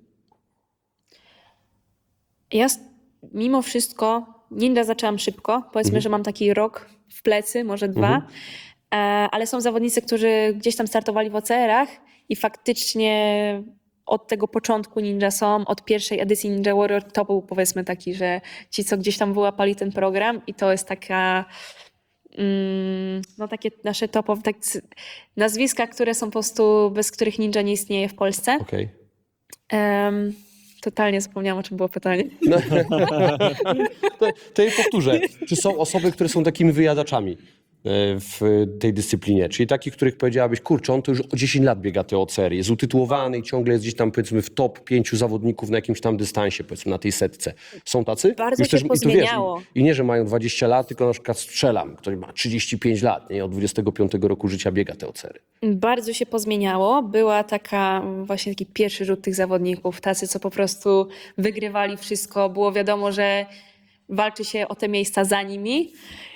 Ja s- mimo wszystko, ninja zaczęłam szybko. Powiedzmy, że mam taki rok w plecy, może dwa. E, ale są zawodnicy, którzy gdzieś tam startowali w O C R-ach i faktycznie od tego początku ninja są, od pierwszej edycji Ninja Warrior to był powiedzmy taki, że ci, co gdzieś tam wyłapali ten program i to jest taka, mm, no takie nasze topowe tak, nazwiska, które są po prostu, bez których ninja nie istnieje w Polsce. Okej. Em, totalnie zapomniałam, o czym było pytanie. No. to, to je powtórzę. Czy są osoby, które są takimi wyjadaczami e, w tej dyscyplinie? Czyli takich, których powiedziałabyś, kurczę, on to już o dziesięć lat biega te O C R, jest utytułowany i ciągle jest gdzieś tam, powiedzmy, w top pięciu zawodników na jakimś tam dystansie, powiedzmy, na tej setce. Są tacy? Bardzo Już się i to wiesz, pozmieniało. I, I nie, że mają dwadzieścia lat, tylko na przykład strzelam, ktoś ma trzydzieści pięć lat, nie? Od dwudziestego piątego roku życia biega te O C R. Bardzo się pozmieniało. Była taka, właśnie taki pierwszy rzut tych zawodników, tacy, co po prostu wygrywali wszystko. Było wiadomo, że walczy się o te miejsca za nimi.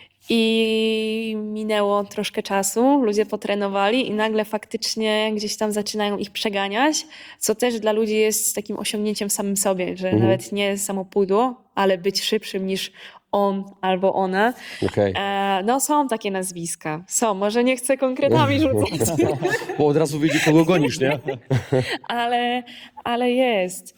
I minęło troszkę czasu, ludzie potrenowali i nagle faktycznie gdzieś tam zaczynają ich przeganiać, co też dla ludzi jest takim osiągnięciem w samym sobie, że nawet nie samo pudło, ale być szybszym niż on albo ona. Okej. E, no są takie nazwiska. Są, może nie chcę konkretami rzucać, Bo od razu wyjdzie, kogo gonisz, nie? ale, ale jest.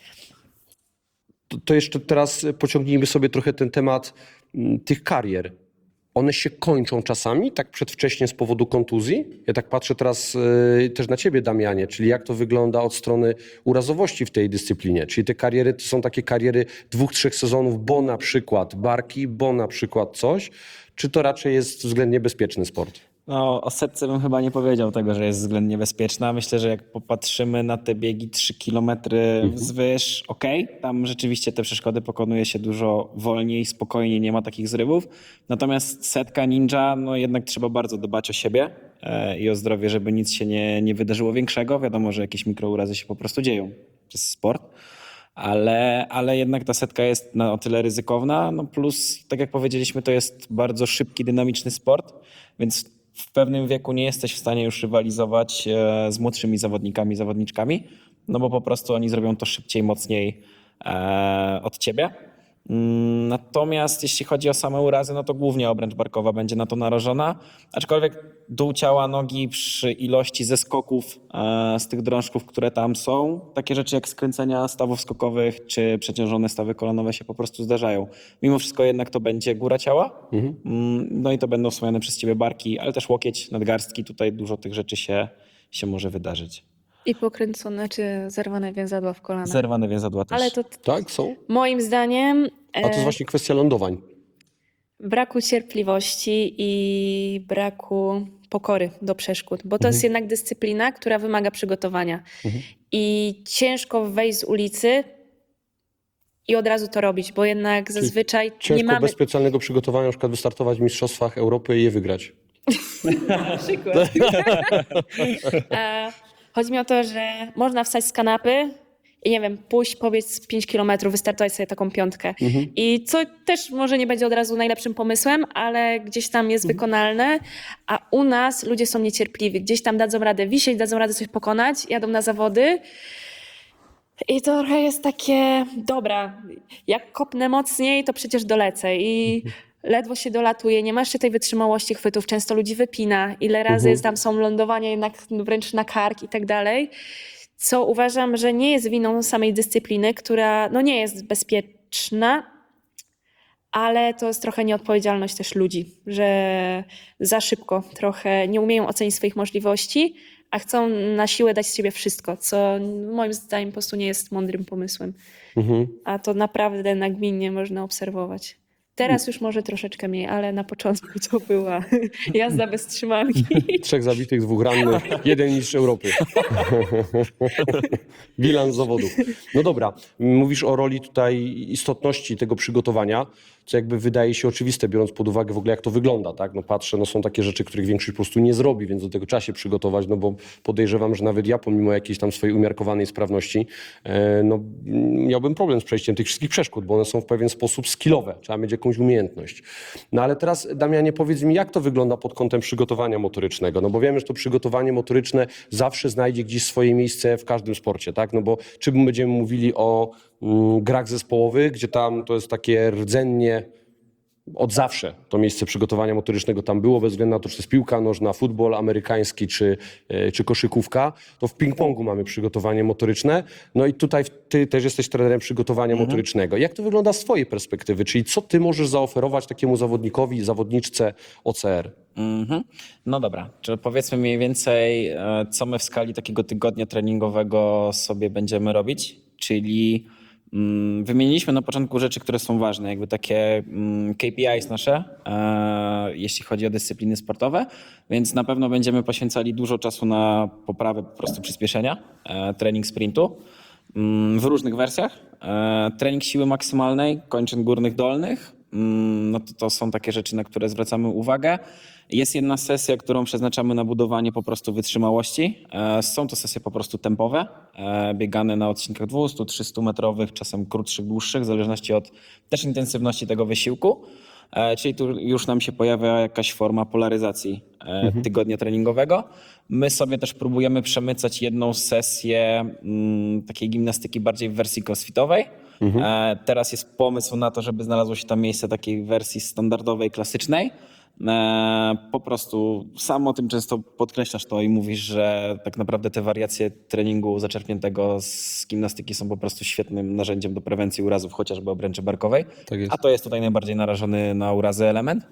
To, to jeszcze teraz pociągnijmy sobie trochę ten temat m, tych karier. One się kończą czasami tak przedwcześnie z powodu kontuzji? Ja tak patrzę teraz y, też na ciebie, Damianie, czyli jak to wygląda od strony urazowości w tej dyscyplinie. Czyli te kariery to są takie kariery dwóch, trzech sezonów, bo na przykład barki, bo na przykład coś, czy to raczej jest względnie bezpieczny sport? No, o setce bym chyba nie powiedział tego, że jest względnie bezpieczna. Myślę, że jak popatrzymy na te biegi trzy kilometry wzwyż, okej, tam rzeczywiście te przeszkody pokonuje się dużo wolniej, spokojniej, nie ma takich zrywów. Natomiast setka ninja, no jednak trzeba bardzo dbać o siebie e, i o zdrowie, żeby nic się nie, nie wydarzyło większego. Wiadomo, że jakieś mikrourazy się po prostu dzieją przez sport. ale, ale jednak ta setka jest na o tyle ryzykowna, no plus, tak jak powiedzieliśmy, to jest bardzo szybki, dynamiczny sport, więc w pewnym wieku nie jesteś w stanie już rywalizować e, z młodszymi zawodnikami, zawodniczkami, no bo po prostu oni zrobią to szybciej, mocniej e, od ciebie. Mm, Natomiast jeśli chodzi o same urazy, no to głównie obręcz barkowa będzie na to narażona, aczkolwiek dół ciała, nogi przy ilości zeskoków e, z tych drążków, które tam są, takie rzeczy jak skręcenia stawów skokowych czy przeciążone stawy kolanowe się po prostu zdarzają. Mimo wszystko jednak to będzie góra ciała, Mhm. mm, no i to będą wspomniane przez ciebie barki, ale też łokieć, nadgarstki, tutaj dużo tych rzeczy się, się może wydarzyć. I pokręcone czy zerwane więzadła w kolanach. Zerwane więzadła też. Ale to t- Tak, są? moim zdaniem A to jest e, właśnie kwestia lądowań. braku cierpliwości i braku pokory do przeszkód, bo to jest jednak dyscyplina, która wymaga przygotowania. I ciężko wejść z ulicy i od razu to robić, bo jednak zazwyczaj Ciężko nie mamy... bez specjalnego przygotowania na przykład wystartować w Mistrzostwach Europy i je wygrać. Na przykład. E, Chodzi mi o to, że można wstać z kanapy i nie wiem, pójść, pobiec pięć kilometrów, wystartować sobie taką piątkę. I co też może nie będzie od razu najlepszym pomysłem, ale gdzieś tam jest wykonalne, a u nas ludzie są niecierpliwi. Gdzieś tam dadzą radę wisieć, dadzą radę coś pokonać, jadą na zawody. I to trochę jest takie, dobra, jak kopnę mocniej, to przecież dolecę i ledwo się dolatuje, nie ma jeszcze tej wytrzymałości chwytów, często ludzi wypina, ile razy Mhm. tam są lądowania jednak wręcz na kark i tak dalej, co uważam, że nie jest winą samej dyscypliny, która no nie jest bezpieczna, ale to jest trochę nieodpowiedzialność też ludzi, że za szybko trochę nie umieją ocenić swoich możliwości, a chcą na siłę dać z siebie wszystko, co moim zdaniem po prostu nie jest mądrym pomysłem. Mhm. A to naprawdę nagminnie można obserwować. Teraz już może troszeczkę mniej, ale na początku to była jazda bez trzymanki. Trzech zabitych, dwóch rannych, jeden mistrz Europy. Bilans zawodów. No dobra, mówisz o roli tutaj istotności tego przygotowania, co jakby wydaje się oczywiste, biorąc pod uwagę w ogóle jak to wygląda, tak? No patrzę, no są takie rzeczy, których większość po prostu nie zrobi, więc do tego trzeba się przygotować, no bo podejrzewam, że nawet ja pomimo jakiejś tam swojej umiarkowanej sprawności, e, no miałbym problem z przejściem tych wszystkich przeszkód, bo one są w pewien sposób skillowe, trzeba mieć jakąś umiejętność. No ale teraz, Damianie, powiedz mi, jak to wygląda pod kątem przygotowania motorycznego? No bo wiemy, że to przygotowanie motoryczne zawsze znajdzie gdzieś swoje miejsce w każdym sporcie, tak? No bo czy będziemy mówili o mm, grach zespołowych, gdzie tam to jest takie rdzennie od zawsze to miejsce przygotowania motorycznego tam było, bez względu na to, czy to jest piłka nożna, futbol amerykański czy, e, czy koszykówka, to w ping-pongu mamy przygotowanie motoryczne. No i tutaj ty też jesteś trenerem przygotowania motorycznego. Jak to wygląda z twojej perspektywy? Czyli co ty możesz zaoferować takiemu zawodnikowi, zawodniczce O C R? Mhm. No dobra, czy powiedzmy mniej więcej, e, co my w skali takiego tygodnia treningowego sobie będziemy robić, czyli mm, wymieniliśmy na początku rzeczy, które są ważne, jakby takie mm, K P Is nasze, e, jeśli chodzi o dyscypliny sportowe, więc na pewno będziemy poświęcali dużo czasu na poprawę po prostu przyspieszenia, e, trening sprintu mm, w różnych wersjach, e, trening siły maksymalnej, kończyn górnych, dolnych, mm, no to, to są takie rzeczy, na które zwracamy uwagę. Jest jedna sesja, którą przeznaczamy na budowanie po prostu wytrzymałości. E, Są to sesje po prostu tempowe, e, biegane na odcinkach dwieście trzysta metrowych, czasem krótszych, dłuższych, w zależności od też intensywności tego wysiłku. E, Czyli tu już nam się pojawia jakaś forma polaryzacji e, tygodnia treningowego. My sobie też próbujemy przemycać jedną sesję mm, takiej gimnastyki bardziej w wersji crossfitowej. E, Teraz jest pomysł na to, żeby znalazło się tam miejsce takiej wersji standardowej, klasycznej. E, Po prostu sam o tym często podkreślasz to i mówisz, że tak naprawdę te wariacje treningu zaczerpniętego z gimnastyki są po prostu świetnym narzędziem do prewencji urazów, chociażby obręczy barkowej. Tak jest. A to jest tutaj najbardziej narażony na urazy element.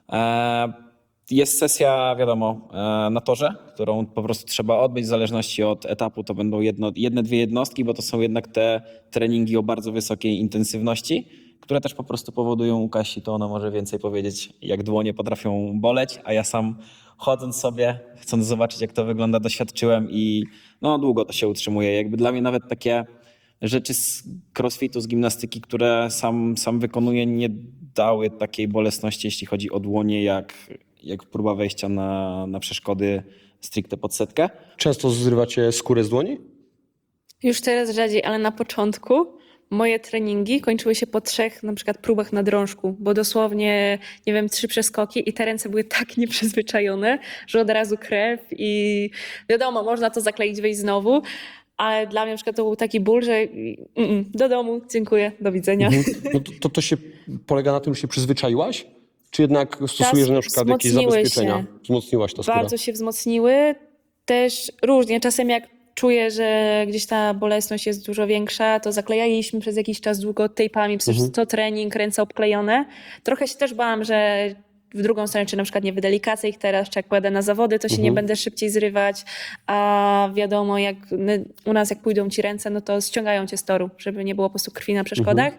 E, Jest sesja, wiadomo, e, na torze, którą po prostu trzeba odbyć w zależności od etapu. To będą jedno, jedne, dwie jednostki, bo to są jednak te treningi o bardzo wysokiej intensywności, które też po prostu powodują u Kasi, to ona może więcej powiedzieć, jak dłonie potrafią boleć, a ja sam chodząc sobie, chcąc zobaczyć jak to wygląda, doświadczyłem i no długo to się utrzymuje. Jakby dla mnie nawet takie rzeczy z crossfitu, z gimnastyki, które sam, sam wykonuję, nie dały takiej bolesności, jeśli chodzi o dłonie, jak, jak próba wejścia na, na przeszkody stricte pod setkę. Często zrywacie skórę z dłoni? Już teraz rzadziej, ale na początku moje treningi kończyły się po trzech na przykład próbach na drążku, bo dosłownie, nie wiem, trzy przeskoki i te ręce były tak nieprzyzwyczajone, że od razu krew i wiadomo, można to zakleić, wyjść znowu, ale dla mnie na przykład to był taki ból, że mm, do domu, dziękuję, do widzenia. No to, to, to się polega na tym, że się przyzwyczaiłaś? Czy jednak stosujesz na przykład jakieś wzmocniły zabezpieczenia? się. Wzmocniłaś ta skóra? Bardzo się wzmocniły, też różnie, czasem jak czuję, że gdzieś ta bolesność jest dużo większa, to zaklejaliśmy przez jakiś czas długo tejpami, przecież Mhm. co trening, ręce obklejone. Trochę się też bałam, że w drugą stronę, czy na przykład nie wydelikacę ich teraz, czy jak pojadę na zawody, to się nie będę szybciej zrywać, a wiadomo, jak my, u nas jak pójdą ci ręce, no to ściągają cię z toru, żeby nie było po prostu krwi na przeszkodach.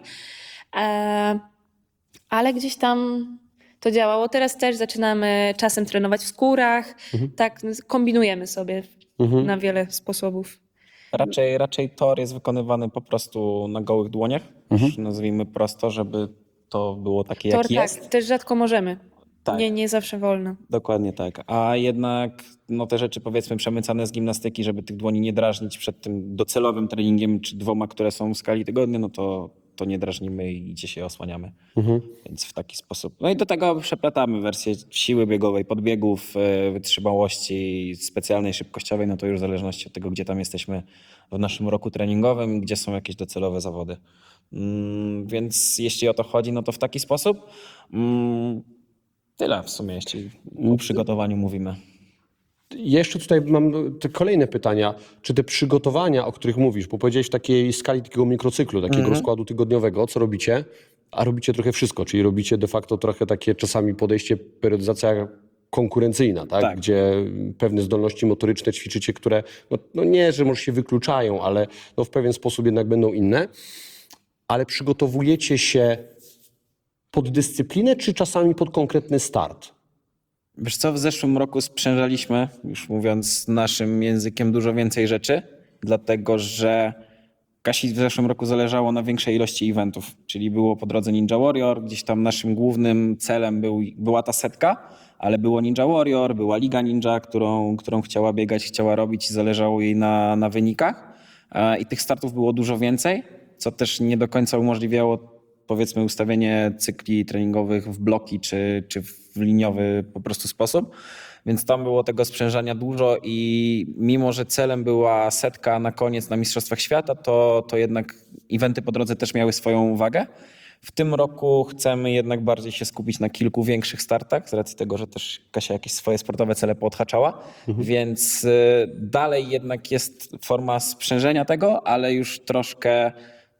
E, ale gdzieś tam to działało. Teraz też zaczynamy czasem trenować w skórach, tak kombinujemy sobie na wiele sposobów. Raczej, raczej tor jest wykonywany po prostu na gołych dłoniach, już nazwijmy prosto, żeby to było takie Tor jak tak, jest. też rzadko możemy. Tak. Nie, nie zawsze wolno. Dokładnie tak. A jednak no, te rzeczy powiedzmy przemycane z gimnastyki, żeby tych dłoni nie drażnić przed tym docelowym treningiem, czy dwoma, które są w skali tygodnia, no to, to nie drażnimy i gdzie się osłaniamy. Więc w taki sposób. No i do tego przeplatamy wersję siły biegowej, podbiegów, e, wytrzymałości specjalnej, szybkościowej, no to już w zależności od tego, gdzie tam jesteśmy w naszym roku treningowym, gdzie są jakieś docelowe zawody. Mm, więc jeśli o to chodzi, no to w taki sposób. Mm, tyle w sumie, jeśli o przygotowaniu mówimy. Jeszcze tutaj mam te kolejne pytania. Czy te przygotowania, o których mówisz, bo powiedziałeś w takiej skali takiego mikrocyklu, takiego rozkładu tygodniowego, co robicie? A robicie trochę wszystko, czyli robicie de facto trochę takie czasami podejście, periodyzacja konkurencyjna, tak? Tak. Gdzie pewne zdolności motoryczne ćwiczycie, które no, no nie, że może się wykluczają, ale no w pewien sposób jednak będą inne. Ale przygotowujecie się pod dyscyplinę, czy czasami pod konkretny start? Wiesz co, w zeszłym roku sprzężaliśmy, już mówiąc naszym językiem, dużo więcej rzeczy, dlatego że Kasi w zeszłym roku zależało na większej ilości eventów, czyli było po drodze Ninja Warrior, gdzieś tam naszym głównym celem był, była ta setka, ale było Ninja Warrior, była Liga Ninja, którą, którą chciała biegać, chciała robić i zależało jej na, na wynikach. E, I tych startów było dużo więcej, co też nie do końca umożliwiało powiedzmy ustawienie cykli treningowych w bloki czy, czy w liniowy po prostu sposób. Więc tam było tego sprzężania dużo i mimo, że celem była setka na koniec na Mistrzostwach Świata, to, to jednak eventy po drodze też miały swoją wagę. W tym roku chcemy jednak bardziej się skupić na kilku większych startach, z racji tego, że też Kasia jakieś swoje sportowe cele poodhaczała, więc y, dalej jednak jest forma sprzężenia tego, ale już troszkę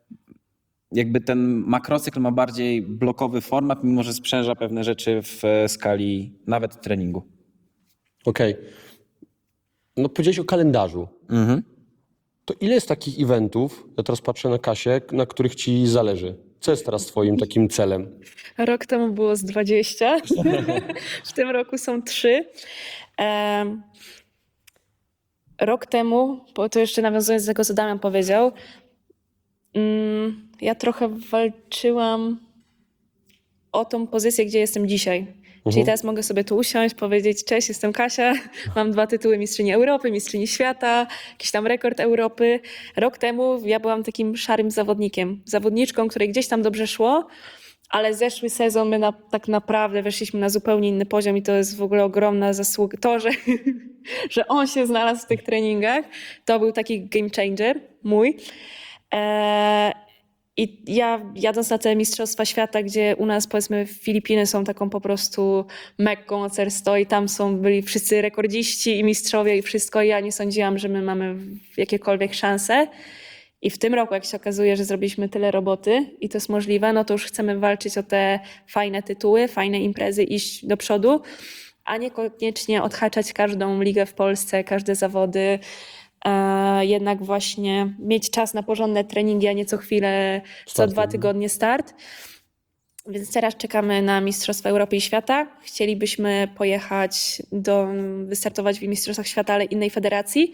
jakby ten makrocykl ma bardziej blokowy format, mimo że sprzęża pewne rzeczy w skali nawet treningu. Okej. No powiedziałeś o kalendarzu. To ile jest takich eventów, ja teraz patrzę na Kasię, na których ci zależy? Co jest teraz twoim takim celem? Rok temu było z dwadzieścia. W tym roku są trzy. Em, rok temu, bo to jeszcze nawiązując do tego, co Damian powiedział, mm, ja trochę walczyłam o tą pozycję, gdzie jestem dzisiaj. Czyli teraz mogę sobie tu usiąść, powiedzieć: cześć, jestem Kasia, mam dwa tytuły mistrzyni Europy, mistrzyni świata, jakiś tam rekord Europy. Rok temu ja byłam takim szarym zawodnikiem, zawodniczką, której gdzieś tam dobrze szło, ale zeszły sezon my na, tak naprawdę weszliśmy na zupełnie inny poziom i to jest w ogóle ogromna zasługa. To, że, że on się znalazł w tych treningach, to był taki game changer mój. Eee, I ja jadąc na te Mistrzostwa Świata, gdzie u nas powiedzmy Filipiny są taką po prostu Mekką O C E R sto i tam są byli wszyscy rekordziści i mistrzowie i wszystko, i ja nie sądziłam, że my mamy jakiekolwiek szanse. I w tym roku, jak się okazuje, że zrobiliśmy tyle roboty i to jest możliwe, no to już chcemy walczyć o te fajne tytuły, fajne imprezy, iść do przodu, a niekoniecznie odhaczać każdą ligę w Polsce, każde zawody. E, jednak właśnie mieć czas na porządne treningi, a nie co chwilę, co Starty. dwa tygodnie start. Więc teraz czekamy na Mistrzostwa Europy i Świata. Chcielibyśmy pojechać do, wystartować w Mistrzostwach Świata, ale innej federacji.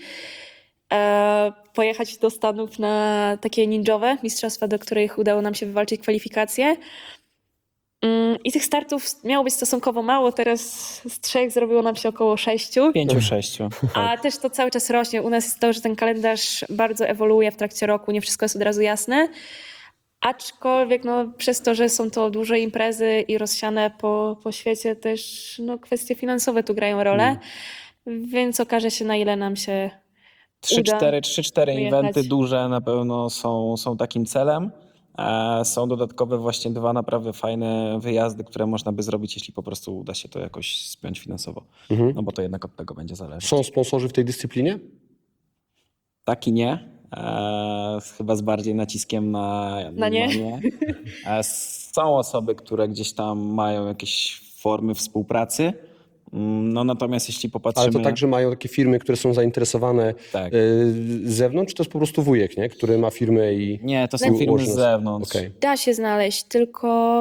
E, pojechać do Stanów na takie ninjowe mistrzostwa, do których udało nam się wywalczyć kwalifikacje. Mm, I tych startów miało być stosunkowo mało, teraz z trzech zrobiło nam się około sześciu. Pięciu, sześciu. A też to cały czas rośnie. U nas jest to, że ten kalendarz bardzo ewoluuje w trakcie roku, nie wszystko jest od razu jasne. Aczkolwiek no, przez to, że są to duże imprezy i rozsiane po, po świecie, też no, kwestie finansowe tu grają rolę. Więc okaże się, na ile nam się Trzy, uda cztery, trzy, cztery wyjechać. eventy duże na pewno są, są takim celem. E, Są dodatkowe właśnie dwa naprawdę fajne wyjazdy, które można by zrobić, jeśli po prostu uda się to jakoś spiąć finansowo. No bo to jednak od tego będzie zależeć. Są sponsorzy w tej dyscyplinie? Tak i nie. E, chyba z bardziej naciskiem na, Na nie. E, są osoby, które gdzieś tam mają jakieś formy współpracy. Mm, No natomiast jeśli popatrzymy... Ale to także mają takie firmy, które są zainteresowane Tak. y, z zewnątrz, czy to jest po prostu wujek, nie? Który ma firmę i... Nie, to są i firmy ułoży z nas- zewnątrz. Okej. Da się znaleźć, tylko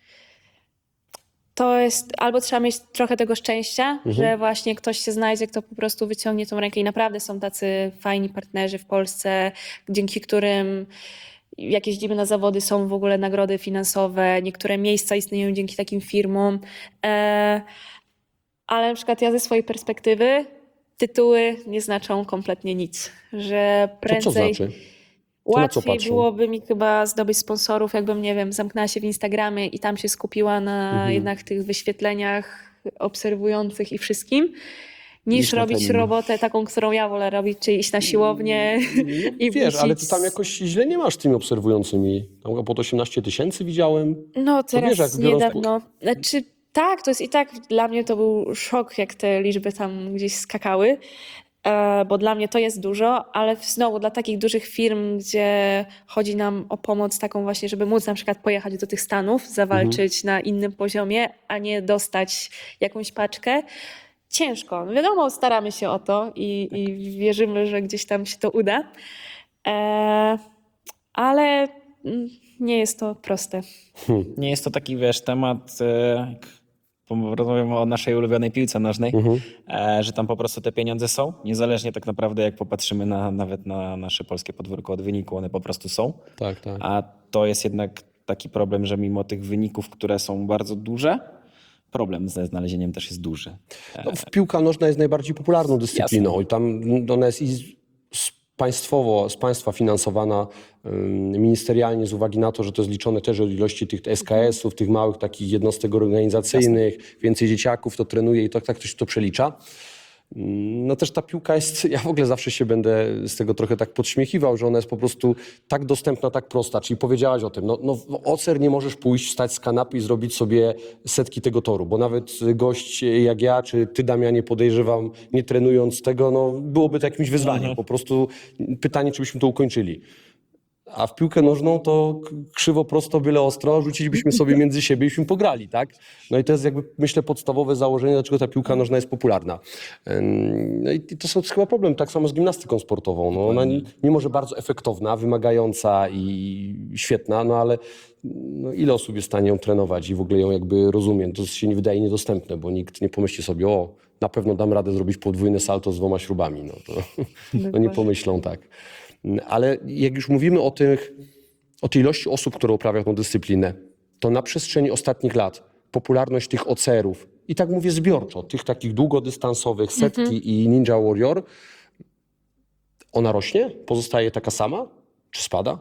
to jest, albo trzeba mieć trochę tego szczęścia, że właśnie ktoś się znajdzie, kto po prostu wyciągnie tą rękę i naprawdę są tacy fajni partnerzy w Polsce, dzięki którym jak jeździmy na zawody są w ogóle nagrody finansowe, niektóre miejsca istnieją dzięki takim firmom, e, ale na przykład ja ze swojej perspektywy tytuły nie znaczą kompletnie nic, że To co prędzej... znaczy? To na co Łatwiej patrzą? byłoby mi chyba zdobyć sponsorów, jakbym, nie wiem, zamknęła się w Instagramie i tam się skupiła na Mhm. jednak tych wyświetleniach obserwujących i wszystkim, niż Niż na robić treningu. robotę taką, którą ja wolę robić, czyli iść na siłownię i Wiesz, ale ty wisić. tam jakoś źle nie masz z tymi obserwującymi. Tam pod osiemnaście tysięcy widziałem. No teraz wiesz, jak biorąc niedawno... Znaczy, tak, to jest i tak dla mnie to był szok, jak te liczby tam gdzieś skakały. E, bo dla mnie to jest dużo, ale znowu dla takich dużych firm, gdzie chodzi nam o pomoc taką właśnie, żeby móc na przykład pojechać do tych Stanów, zawalczyć na innym poziomie, a nie dostać jakąś paczkę. Ciężko. No wiadomo, staramy się o to i, i wierzymy, że gdzieś tam się to uda, e, ale mm, nie jest to proste. Nie jest to taki, wiesz, temat, e, jak rozmawiamy o naszej ulubionej piłce nożnej, e, że tam po prostu te pieniądze są, niezależnie tak naprawdę jak popatrzymy na, nawet na nasze polskie podwórko od wyniku, one po prostu są. Tak, tak. A to jest jednak taki problem, że mimo tych wyników, które są bardzo duże, problem ze znalezieniem też jest duży. No, piłka nożna jest najbardziej popularną dyscypliną Jasne. i tam ona jest i z- z- państwowo, z państwa finansowana ym, ministerialnie z uwagi na to, że to jest liczone też od ilości tych S K S-ów, tych małych takich jednostek organizacyjnych, więcej dzieciaków to trenuje i tak, tak to się to przelicza. Ym, No też ta piłka jest, ja w ogóle zawsze się będę z tego trochę tak podśmiechiwał, że ona jest po prostu tak dostępna, tak prosta, czyli powiedziałaś o tym, no, no w Ocer nie możesz pójść, wstać z kanapy i zrobić sobie setki tego toru, bo nawet gość jak ja, czy ty Damianie podejrzewam, nie trenując tego, no byłoby to jakimś wyzwaniem, po prostu pytanie, czy byśmy to ukończyli. A w piłkę nożną to k- krzywo, prosto, byle ostro, rzucilibyśmy sobie między siebie i byśmy pograli, tak? No i to jest jakby, myślę, podstawowe założenie, dlaczego ta piłka nożna jest popularna. Ym, No i to są- to jest chyba problem, tak samo z gimnastyką sportową. No, ona nie- mimo, że bardzo efektowna, wymagająca i świetna, no ale no, ile osób jest w stanie ją trenować i w ogóle ją jakby rozumie? To się nie wydaje niedostępne, bo nikt nie pomyśli sobie, o, na pewno dam radę zrobić podwójne salto z dwoma śrubami. No to no nie pomyślą tak. Ale jak już mówimy o, tych, o tej ilości osób, które uprawiają tę dyscyplinę, to na przestrzeni ostatnich lat popularność tych ocerów, i tak mówię zbiorczo, tych takich długodystansowych, setki i Ninja Warrior, ona rośnie? Pozostaje taka sama? Czy spada?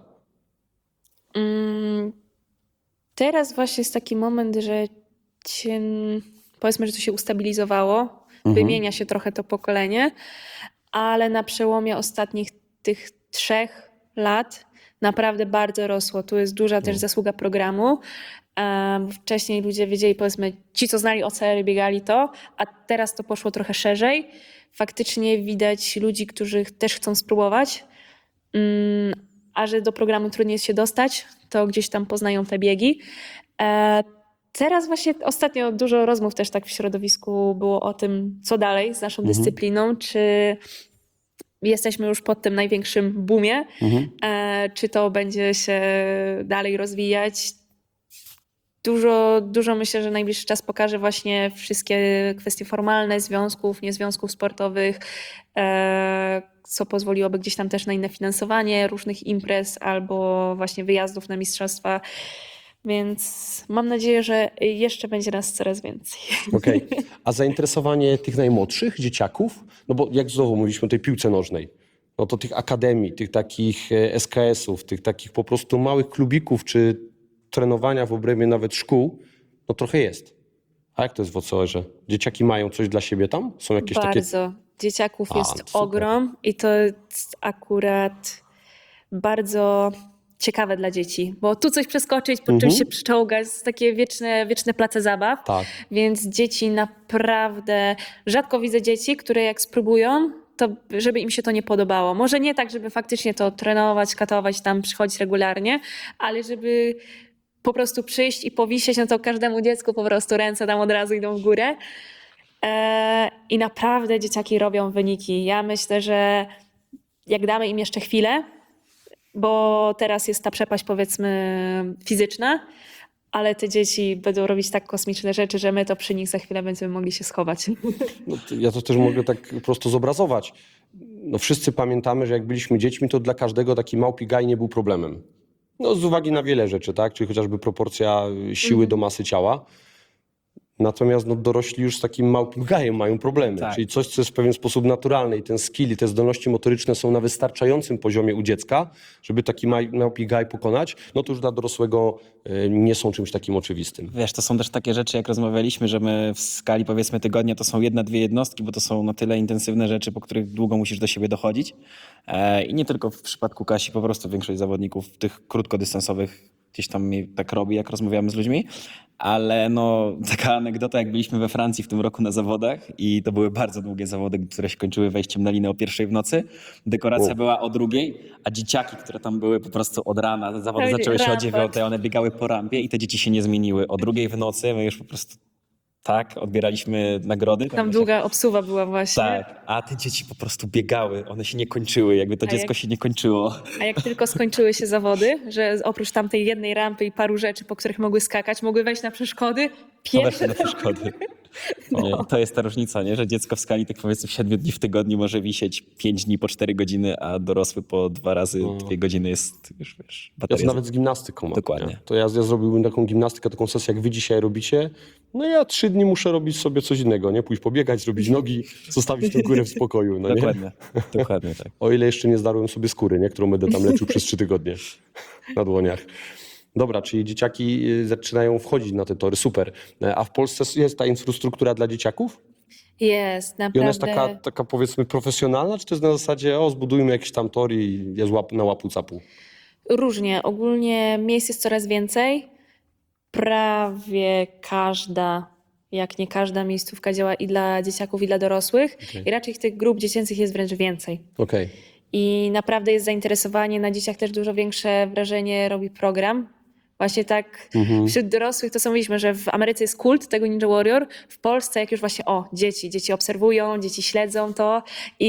Mm, Teraz właśnie jest taki moment, że cię, powiedzmy, że to się ustabilizowało, wymienia się trochę to pokolenie, ale na przełomie ostatnich tych trzech lat naprawdę bardzo rosło. Tu jest duża też zasługa programu. Um, wcześniej ludzie wiedzieli, powiedzmy, ci, co znali O C R, biegali to, a teraz to poszło trochę szerzej. Faktycznie widać ludzi, którzy też chcą spróbować, mm, a że do programu trudniej jest się dostać, to gdzieś tam poznają te biegi. E, Teraz właśnie ostatnio dużo rozmów też tak w środowisku było o tym, co dalej z naszą dyscypliną, czy jesteśmy już pod tym największym boomie, e, czy to będzie się dalej rozwijać. Dużo, dużo myślę, że najbliższy czas pokaże właśnie wszystkie kwestie formalne związków, niezwiązków sportowych, e, co pozwoliłoby gdzieś tam też na inne finansowanie różnych imprez albo właśnie wyjazdów na mistrzostwa. Więc mam nadzieję, że jeszcze będzie nas coraz więcej. Okej. A zainteresowanie tych najmłodszych dzieciaków? No bo jak znowu mówiliśmy o tej piłce nożnej, no to tych akademii, tych takich e, es ka esów, tych takich po prostu małych klubików, czy trenowania w obrębie nawet szkół, no trochę jest. A jak to jest w O C R-ze? Dzieciaki mają coś dla siebie tam? Są jakieś takie... Bardzo. Dzieciaków A, jest super. ogrom i to jest akurat bardzo ciekawe dla dzieci, bo tu coś przeskoczyć, po Mhm. czymś się przyczołgać, jest takie wieczne, wieczne place zabaw. Tak. Więc dzieci naprawdę, rzadko widzę dzieci, które jak spróbują, to żeby im się to nie podobało. Może nie tak, żeby faktycznie to trenować, katować, tam przychodzić regularnie, ale żeby po prostu przyjść i powisieć, no to każdemu dziecku po prostu ręce tam od razu idą w górę. E, I naprawdę dzieciaki robią wyniki. Ja myślę, że jak damy im jeszcze chwilę, bo teraz jest ta przepaść powiedzmy fizyczna, ale te dzieci będą robić tak kosmiczne rzeczy, że my to przy nich za chwilę będziemy mogli się schować. No, to ja to też mogę tak prosto zobrazować. No, wszyscy pamiętamy, że jak byliśmy dziećmi, to dla każdego taki małpi gaj nie był problemem. No, z uwagi na wiele rzeczy, tak? Czyli chociażby proporcja siły do masy ciała. Natomiast no, dorośli już z takim małpim gajem mają problemy. Tak. Czyli coś, co jest w pewien sposób naturalne i ten skill i te zdolności motoryczne są na wystarczającym poziomie u dziecka, żeby taki maj- małpi gaj pokonać, no to już dla dorosłego y, nie są czymś takim oczywistym. Wiesz, to są też takie rzeczy, jak rozmawialiśmy, że my w skali powiedzmy tygodnia to są jedna, dwie jednostki, bo to są na tyle intensywne rzeczy, po których długo musisz do siebie dochodzić. E, I nie tylko w przypadku Kasi, po prostu większość zawodników tych krótkodystansowych gdzieś tam mi tak robi, jak rozmawiamy z ludźmi. Ale no, taka anegdota, jak byliśmy we Francji w tym roku na zawodach i to były bardzo długie zawody, które się kończyły wejściem na linę o pierwszej w nocy. Dekoracja O. była o drugiej, a dzieciaki, które tam były po prostu od rana, zawody Oj, zaczęły się o rampart. dziewiątej, one biegały po rampie i te dzieci się nie zmieniły. O drugiej w nocy my już po prostu tak, odbieraliśmy nagrody. Tam długa obsuwa była właśnie. Tak, a te dzieci po prostu biegały, one się nie kończyły, jakby to A dziecko jak- się nie kończyło. A jak tylko skończyły się zawody, że oprócz tamtej jednej rampy i paru rzeczy, po których mogły skakać, mogły wejść na przeszkody, To pierwsze weszły na przeszkody. Nie, to jest ta różnica, nie? Że dziecko w skali tych powiedzmy siedmiu dni w tygodniu może wisieć pięć dni po cztery godziny, a dorosły po dwa razy dwie godziny jest już, wiesz, Ja bateria. to nawet z gimnastyką mam. Dokładnie. Nie? To ja, ja zrobiłbym taką gimnastykę, taką sesję, jak wy dzisiaj robicie. No ja trzy dni muszę robić sobie coś innego, nie? Pójść pobiegać, zrobić nogi, zostawić tę górę w spokoju. No nie? Dokładnie, dokładnie tak. O ile jeszcze nie zdarłem sobie skóry, nie? Którą będę tam leczył przez trzy tygodnie na dłoniach. Dobra, czyli dzieciaki y, zaczynają wchodzić na te tory, super. E, A w Polsce jest ta infrastruktura dla dzieciaków? jest I ona naprawdę... jest taka, taka powiedzmy profesjonalna, czy to jest na zasadzie, o zbudujmy jakiś tam tor i jest łap, na łapu capu? Różnie. Ogólnie miejsc jest coraz więcej. Prawie każda, jak nie każda miejscówka działa i dla dzieciaków, i dla dorosłych. Okej. I raczej tych grup dziecięcych jest wręcz więcej. Okej. I naprawdę jest zainteresowanie. Na dzieciach też dużo większe wrażenie robi program. Właśnie tak Mhm. wśród dorosłych to co mówiliśmy, że w Ameryce jest kult tego Ninja Warrior. W Polsce jak już właśnie o, dzieci, dzieci obserwują, dzieci śledzą to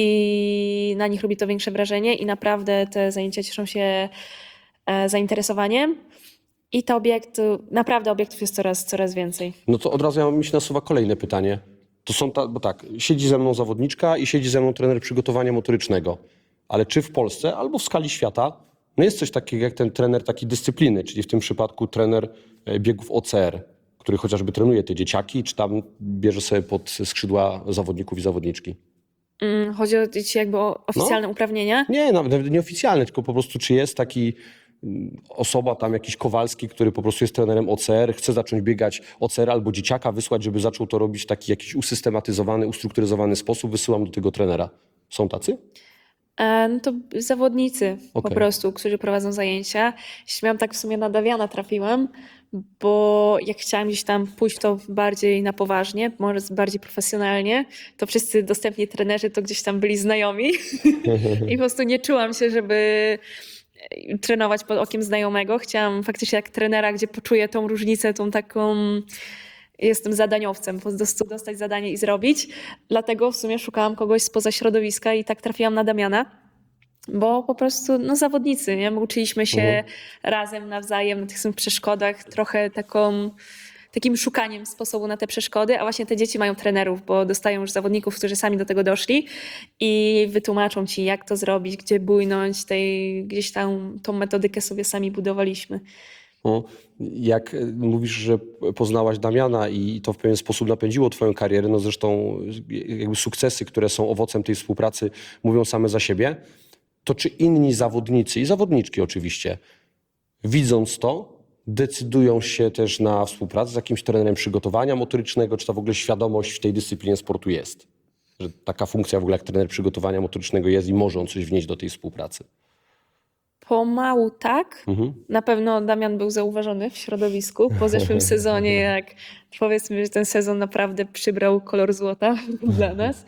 i na nich robi to większe wrażenie i naprawdę te zajęcia cieszą się e, zainteresowaniem. I te obiekty, naprawdę obiektów jest coraz, coraz więcej. No to od razu ja mi się nasuwa kolejne pytanie. To są ta, bo tak, siedzi ze mną zawodniczka i siedzi ze mną trener przygotowania motorycznego. Ale czy w Polsce albo w skali świata no jest coś takiego jak ten trener takiej dyscypliny, czyli w tym przypadku trener e, biegów O C R, który chociażby trenuje te dzieciaki, czy tam bierze sobie pod skrzydła zawodników i zawodniczki? Mm, chodzi o ci jakby o oficjalne uprawnienia. Nie, nawet nieoficjalne, tylko po prostu czy jest taki mm, osoba tam, jakiś Kowalski, który po prostu jest trenerem O C R, chce zacząć biegać O C R albo dzieciaka wysłać, żeby zaczął to robić w taki jakiś usystematyzowany, ustrukturyzowany sposób, wysyłam do tego trenera. Są tacy? E, No to zawodnicy po Okej. prostu, którzy prowadzą zajęcia. Śmiałam tak w sumie na Dawiana trafiłam, bo jak chciałam gdzieś tam pójść w to bardziej na poważnie, może bardziej profesjonalnie, to wszyscy dostępni trenerzy to gdzieś tam byli znajomi i po prostu nie czułam się, żeby trenować pod okiem znajomego. Chciałam faktycznie jak trenera, gdzie poczuję tą różnicę, tą taką... Jestem zadaniowcem, po prostu dostać zadanie i zrobić. Dlatego w sumie szukałam kogoś spoza środowiska i tak trafiłam na Damiana. Bo po prostu no, zawodnicy, nie? My uczyliśmy się Mhm. razem nawzajem na tych samych przeszkodach, trochę taką, takim szukaniem sposobu na te przeszkody, a właśnie te dzieci mają trenerów, bo dostają już zawodników, którzy sami do tego doszli i wytłumaczą ci, jak to zrobić, gdzie bujnąć, tej, gdzieś tam tą metodykę sobie sami budowaliśmy. No, jak e, mówisz, że poznałaś Damiana i to w pewien sposób napędziło twoją karierę, no zresztą jakby sukcesy, które są owocem tej współpracy, mówią same za siebie, to czy inni zawodnicy i zawodniczki oczywiście, widząc to, decydują się też na współpracę z jakimś trenerem przygotowania motorycznego, czy to w ogóle świadomość w tej dyscyplinie sportu jest? Że taka funkcja w ogóle jak trener przygotowania motorycznego jest i może on coś wnieść do tej współpracy. Pomału tak. Mhm. Na pewno Damian był zauważony w środowisku po zeszłym sezonie, jak powiedzmy, że ten sezon naprawdę przybrał kolor złota dla nas.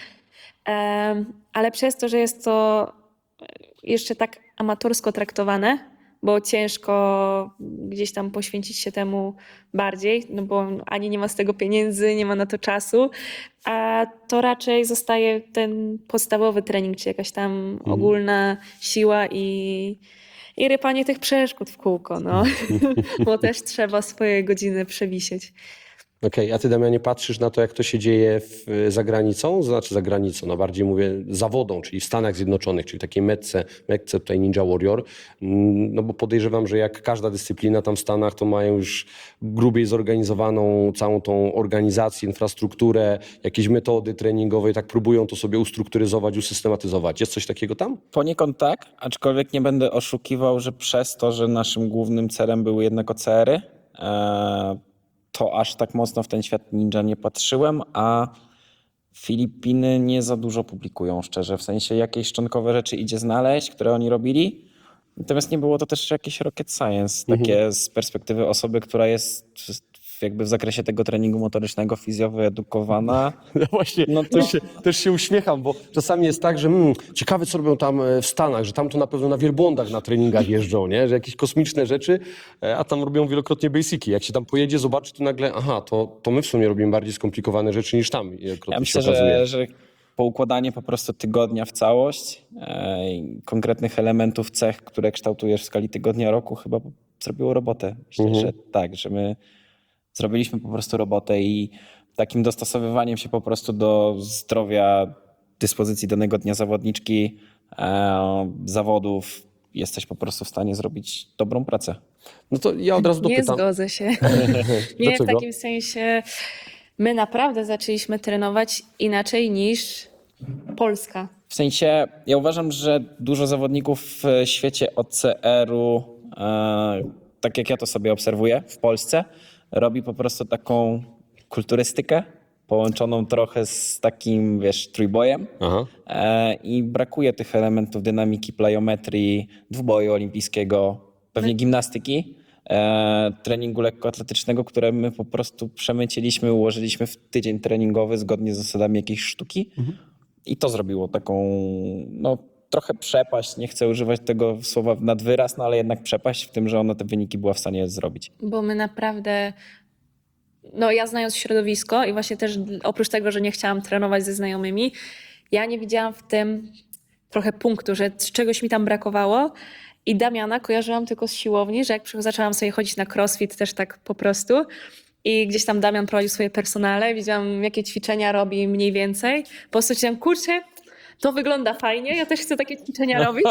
Em, ale przez to, że jest to jeszcze tak amatorsko traktowane, bo ciężko gdzieś tam poświęcić się temu bardziej, no bo ani nie ma z tego pieniędzy, nie ma na to czasu, a to raczej zostaje ten podstawowy trening, czy jakaś tam ogólna siła i, i rypanie tych przeszkód w kółko, no. Bo też trzeba swoje godziny przewisieć. Okej, a ty Damianie patrzysz na to, jak to się dzieje w, za granicą, znaczy za granicą, no bardziej mówię zawodą, czyli w Stanach Zjednoczonych, czyli w takiej metce, metce tutaj Ninja Warrior, Mm, no bo podejrzewam, że jak każda dyscyplina tam w Stanach, to mają już grubiej zorganizowaną całą tą organizację, infrastrukturę, jakieś metody treningowe i tak próbują to sobie ustrukturyzować, usystematyzować. Jest coś takiego tam? Poniekąd tak, aczkolwiek nie będę oszukiwał, że przez to, że naszym głównym celem były jednak O C R-y, e, to aż tak mocno w ten świat ninja nie patrzyłem, a Filipiny nie za dużo publikują, szczerze. W sensie jakieś szczątkowe rzeczy idzie znaleźć, które oni robili. Natomiast nie było to też jakieś rocket science, takie z perspektywy osoby, która jest jakby w zakresie tego treningu motorycznego, fizjo wyedukowana. Ja właśnie No to- też, się, też się uśmiecham, bo czasami jest tak, że mm, ciekawe co robią tam e, w Stanach, że tam to na pewno na wielbłądach na treningach jeżdżą, nie? Że jakieś kosmiczne rzeczy, e, a tam robią wielokrotnie basiki. Jak się tam pojedzie, zobaczy, to nagle, aha, to, to my w sumie robimy bardziej skomplikowane rzeczy niż tam. Ja myślę, że, że poukładanie po prostu tygodnia w całość, e, i konkretnych elementów, cech, które kształtujesz w skali tygodnia, roku, chyba zrobiło robotę. Myślę, że tak, że my zrobiliśmy po prostu robotę i takim dostosowywaniem się po prostu do zdrowia, dyspozycji danego dnia zawodniczki, e, zawodów, jesteś po prostu w stanie zrobić dobrą pracę. No to ja od razu Nie dopytam. zgodzę się. Nie, w Dlaczego? takim sensie my naprawdę zaczęliśmy trenować inaczej niż Polska. W sensie, ja uważam, że dużo zawodników w świecie O C R-u, e, tak jak ja to sobie obserwuję w Polsce, robi po prostu taką kulturystykę połączoną trochę z takim, wiesz, trójbojem. Aha. E, I brakuje tych elementów dynamiki, plyometrii, dwuboju olimpijskiego, pewnie gimnastyki, e, treningu lekkoatletycznego, które my po prostu przemyciliśmy, ułożyliśmy w tydzień treningowy zgodnie z zasadami jakiejś sztuki. I to zrobiło taką, no trochę przepaść, nie chcę używać tego słowa nad wyraz, no ale jednak przepaść w tym, że ona te wyniki była w stanie zrobić. Bo my naprawdę, no ja znając środowisko i właśnie też oprócz tego, że nie chciałam trenować ze znajomymi, ja nie widziałam w tym trochę punktu, że czegoś mi tam brakowało i Damiana kojarzyłam tylko z siłowni, że jak zaczęłam sobie chodzić na crossfit też tak po prostu i gdzieś tam Damian prowadził swoje personale, widziałam jakie ćwiczenia robi mniej więcej, po prostu chciałam, kurczę, to wygląda fajnie, ja też chcę takie ćwiczenia robić,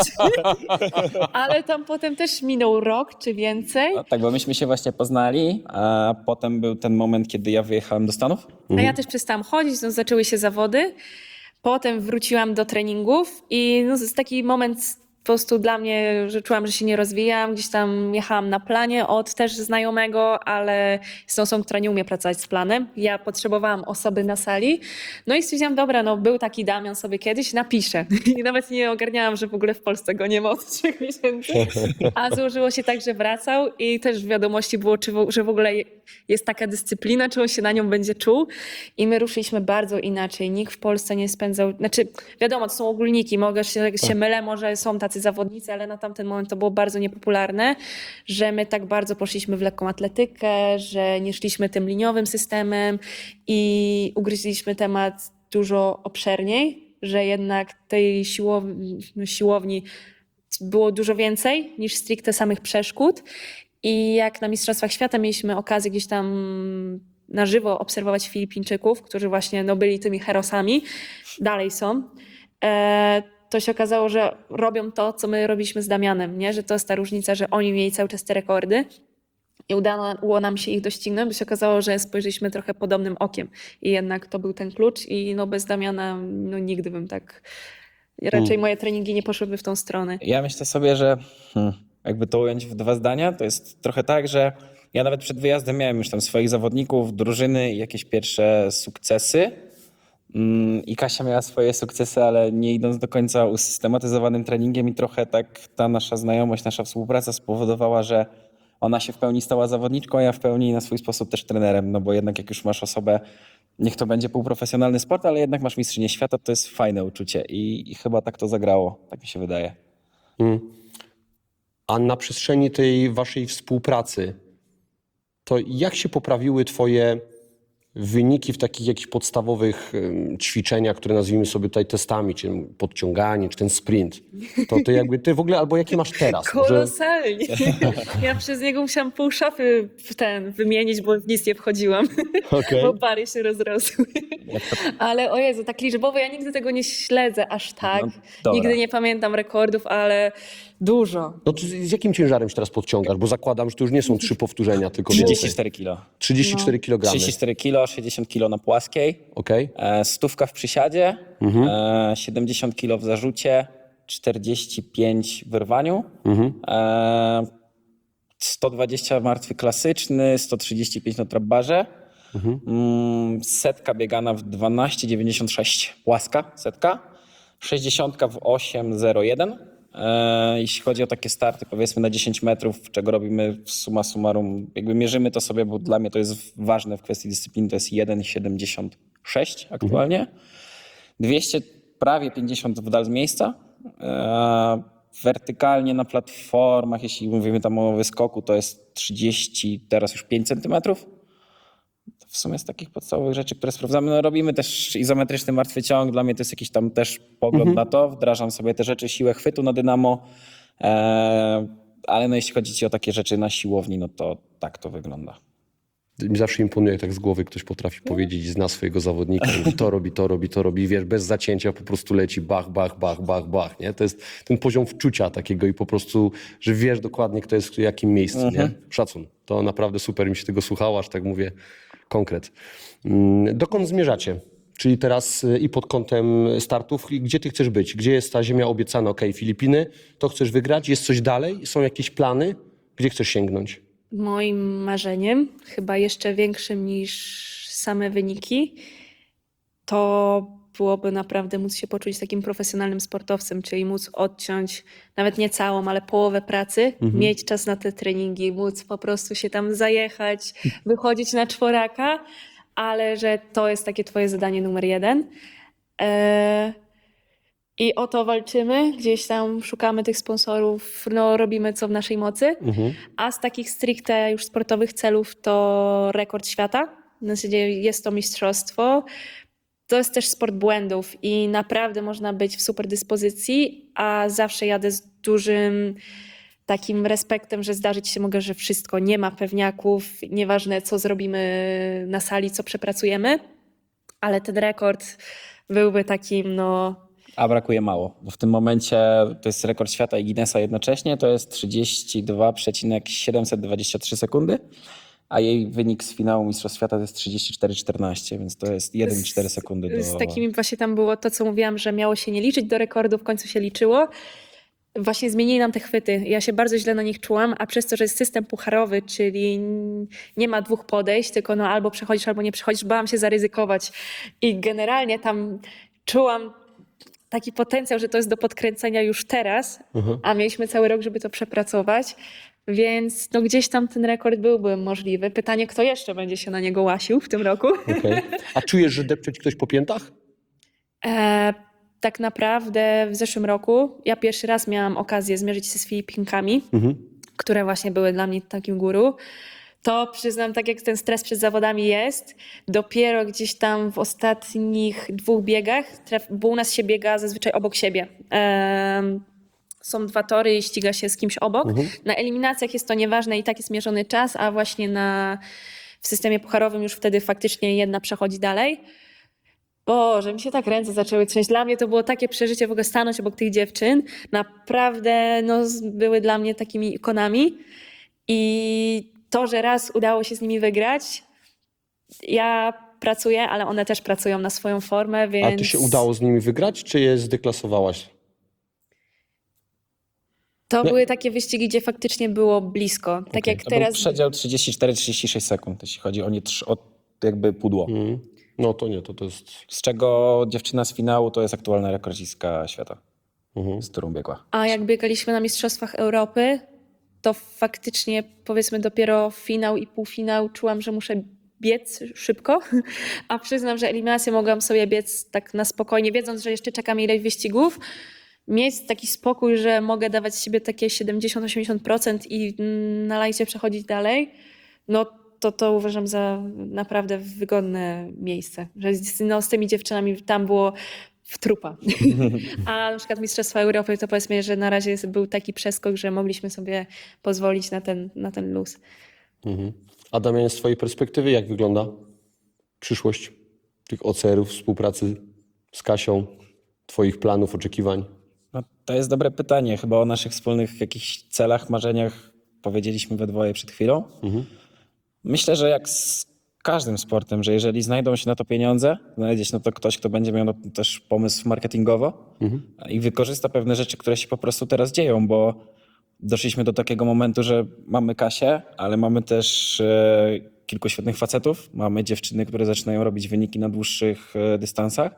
ale tam potem też minął rok czy więcej. No, tak, bo myśmy się właśnie poznali, a potem był ten moment, kiedy ja wyjechałem do Stanów. A ja też przestałam chodzić, no zaczęły się zawody. Potem wróciłam do treningów i no, to jest taki moment po prostu dla mnie, że czułam, że się nie rozwijam. Gdzieś tam jechałam na planie od też znajomego, ale jest to osobą, która nie umie pracować z planem. Ja potrzebowałam osoby na sali. No i stwierdziłam, dobra, no był taki Damian sobie kiedyś, napiszę. I nawet nie ogarniałam, że w ogóle w Polsce go nie ma od trzech miesięcy. A złożyło się tak, że wracał i też w wiadomości było, czy w, że w ogóle jest taka dyscyplina, czy on się na nią będzie czuł. I my ruszyliśmy bardzo inaczej. Nikt w Polsce nie spędzał, znaczy wiadomo, to są ogólniki, mogę się, się mylę, może są tacy zawodnicy, ale na tamten moment to było bardzo niepopularne, że my tak bardzo poszliśmy w lekką atletykę, że nie szliśmy tym liniowym systemem i ugryźliśmy temat dużo obszerniej, że jednak tej siłowni, no siłowni było dużo więcej niż stricte samych przeszkód. I jak na Mistrzostwach Świata mieliśmy okazję gdzieś tam na żywo obserwować Filipińczyków, którzy właśnie no, byli tymi herosami, dalej są, e, to się okazało, że robią to, co my robiliśmy z Damianem, nie? Że to jest ta różnica, że oni mieli cały czas te rekordy, i udało nam się ich doścignąć, bo się okazało, że spojrzeliśmy trochę podobnym okiem i jednak to był ten klucz i no bez Damiana no nigdy bym tak, raczej moje treningi nie poszłyby w tą stronę. Ja myślę sobie, że hmm, jakby to ująć w dwa zdania, to jest trochę tak, że ja nawet przed wyjazdem miałem już tam swoich zawodników, drużyny i jakieś pierwsze sukcesy. Mm, I Kasia miała swoje sukcesy, ale nie idąc do końca usystematyzowanym treningiem i trochę tak ta nasza znajomość, nasza współpraca spowodowała, że ona się w pełni stała zawodniczką, a ja w pełni na swój sposób też trenerem, no bo jednak jak już masz osobę, niech to będzie półprofesjonalny sport, ale jednak masz mistrzynię świata, to jest fajne uczucie i, i chyba tak to zagrało, tak mi się wydaje. Mm. A na przestrzeni tej waszej współpracy, to jak się poprawiły twoje wyniki w takich jakichś podstawowych em, ćwiczeniach, które nazwijmy sobie tutaj testami, czy podciąganie, czy ten sprint? To, to jakby ty w ogóle, albo jakie masz teraz? Że, Kolosalnie. Ja przez niego musiałam pół szafy w ten wymienić, bo w nic nie wchodziłam, Okej. bo pary się rozrosły. Ale o Jezu, tak liczbowo ja nigdy tego nie śledzę aż tak. No, dobra. Nigdy nie pamiętam rekordów, ale dużo. No to z z jakim ciężarem się teraz podciągasz? Bo zakładam, że to już nie są trzy powtórzenia, tylko trzydzieści więcej. cztery kilo. trzydzieści cztery kilogramy. trzydzieści cztery kilo, sześćdziesiąt kilo na płaskiej, Okej. e, stówka w przysiadzie, e, siedemdziesiąt kilo w zarzucie, czterdzieści pięć w rwaniu, e, sto dwadzieścia martwy klasyczny, sto trzydzieści pięć na trap barze, mm, setka biegana w dwanaście dziewięćdziesiąt sześć, płaska setka, sześćdziesiątka w osiem zero jeden. E, jeśli chodzi o takie starty powiedzmy na dziesięć metrów, czego robimy summa summarum, jakby mierzymy to sobie, bo dla mnie to jest ważne w kwestii dyscypliny, to jest jeden siedemdziesiąt sześć aktualnie, dwieście prawie pięćdziesiąt w dal z miejsca, e, wertykalnie na platformach, jeśli mówimy tam o wyskoku, to jest trzydzieści, teraz już pięć centymetrów. To w sumie z takich podstawowych rzeczy, które sprawdzamy, no robimy też izometryczny martwy ciąg, dla mnie to jest jakiś tam też pogląd na to, wdrażam sobie te rzeczy, siłę chwytu na dynamo, e, ale no jeśli chodzi ci o takie rzeczy na siłowni, no to tak to wygląda. Mi zawsze imponuje, jak tak z głowy ktoś potrafi powiedzieć i zna swojego zawodnika. I mówi, to robi, to robi, to robi. Wiesz, bez zacięcia po prostu leci bach, bach, bach, bach, bach. Nie? To jest ten poziom wczucia takiego i po prostu, że wiesz dokładnie, kto jest w jakim miejscu. Nie? Szacun. To naprawdę super mi się tego słuchało, aż tak mówię konkret. Mm, Dokąd zmierzacie? Czyli teraz y, i pod kątem startów, i gdzie ty chcesz być? Gdzie jest ta ziemia obiecana? Okej, Filipiny, to chcesz wygrać? Jest coś dalej? Są jakieś plany? Gdzie chcesz sięgnąć? Moim marzeniem, chyba jeszcze większym niż same wyniki, to byłoby naprawdę móc się poczuć takim profesjonalnym sportowcem, czyli móc odciąć nawet nie całą, ale połowę pracy, mieć czas na te treningi, móc po prostu się tam zajechać, wychodzić na czworaka, ale że to jest takie twoje zadanie numer jeden. E, I o to walczymy, gdzieś tam szukamy tych sponsorów, no robimy co w naszej mocy. A z takich stricte już sportowych celów to rekord świata. W zasadzie jest to mistrzostwo. To jest też sport błędów i naprawdę można być w super dyspozycji, a zawsze jadę z dużym takim respektem, że zdarzyć się mogę, że wszystko, nie ma pewniaków, nieważne co zrobimy na sali, co przepracujemy, ale ten rekord byłby takim, no... A brakuje mało, bo w tym momencie to jest rekord świata i Guinnessa jednocześnie, to jest trzydzieści dwa przecinek siedemset dwadzieścia trzy sekundy, a jej wynik z finału Mistrzostw Świata to jest trzydzieści cztery czternaście, więc to jest jeden przecinek cztery sekundy do... Z takimi właśnie tam było to, co mówiłam, że miało się nie liczyć do rekordu, w końcu się liczyło. Właśnie zmienili nam te chwyty. Ja się bardzo źle na nich czułam, a przez to, że jest system pucharowy, czyli nie ma dwóch podejść, tylko no albo przechodzisz, albo nie przechodzisz, bałam się zaryzykować. I generalnie tam czułam taki potencjał, że to jest do podkręcenia już teraz, a mieliśmy cały rok, żeby to przepracować. Więc no gdzieś tam ten rekord byłby możliwy. Pytanie, kto jeszcze będzie się na niego łasił w tym roku? Okay. A czujesz, że depcze ci ktoś po piętach? E, tak naprawdę w zeszłym roku ja pierwszy raz miałam okazję zmierzyć się z Filipinkami, Mhm. które właśnie były dla mnie takim guru. To przyznam, tak jak ten stres przed zawodami jest, dopiero gdzieś tam w ostatnich dwóch biegach, traf, bo u nas się biega zazwyczaj obok siebie. Ehm, są dwa tory i ściga się z kimś obok. Mhm. Na eliminacjach jest to nieważne i tak jest mierzony czas, a właśnie na, w systemie pucharowym już wtedy faktycznie jedna przechodzi dalej. Boże, mi się tak ręce zaczęły trzęść. Dla mnie to było takie przeżycie w ogóle stanąć obok tych dziewczyn. Naprawdę no, były dla mnie takimi ikonami. I to, że raz udało się z nimi wygrać, ja pracuję, ale one też pracują na swoją formę, więc... Ale to się udało z nimi wygrać, czy je zdeklasowałaś? To No. były takie wyścigi, gdzie faktycznie było blisko. Tak Okej. jak To był teraz... przedział trzydzieści cztery trzydzieści sześć sekund, jeśli chodzi o, nie, trz- o jakby pudło. Mhm. No to nie, to, to jest... Z czego dziewczyna z finału to jest aktualna rekordzistka świata, Mhm. z którą biegła. A jak biegaliśmy na Mistrzostwach Europy, to faktycznie powiedzmy dopiero finał i półfinał czułam, że muszę biec szybko, a przyznam, że eliminację mogłam sobie biec tak na spokojnie, wiedząc, że jeszcze czeka mnie ileś wyścigów, mieć taki spokój, że mogę dawać z siebie takie siedemdziesiąt do osiemdziesięciu procent i na lajcie przechodzić dalej, no to to uważam za naprawdę wygodne miejsce. Że z, no, z tymi dziewczynami tam było w trupa. A na przykład Mistrzostwa Europy to powiedzmy, że na razie jest, był taki przeskok, że mogliśmy sobie pozwolić na ten, na ten luz. Mhm. A Damian, z twojej perspektywy jak wygląda przyszłość tych O C R-ów, współpracy z Kasią, twoich planów, oczekiwań? No, to jest dobre pytanie. Chyba o naszych wspólnych jakichś celach, marzeniach powiedzieliśmy we dwoje przed chwilą. Mhm. Myślę, że jak z każdym sportem, że jeżeli znajdą się na to pieniądze, znajdzie się na to ktoś, kto będzie miał na to też pomysł marketingowo Mhm. i wykorzysta pewne rzeczy, które się po prostu teraz dzieją, bo doszliśmy do takiego momentu, że mamy Kasię, ale mamy też e, kilku świetnych facetów. Mamy dziewczyny, które zaczynają robić wyniki na dłuższych e, dystansach.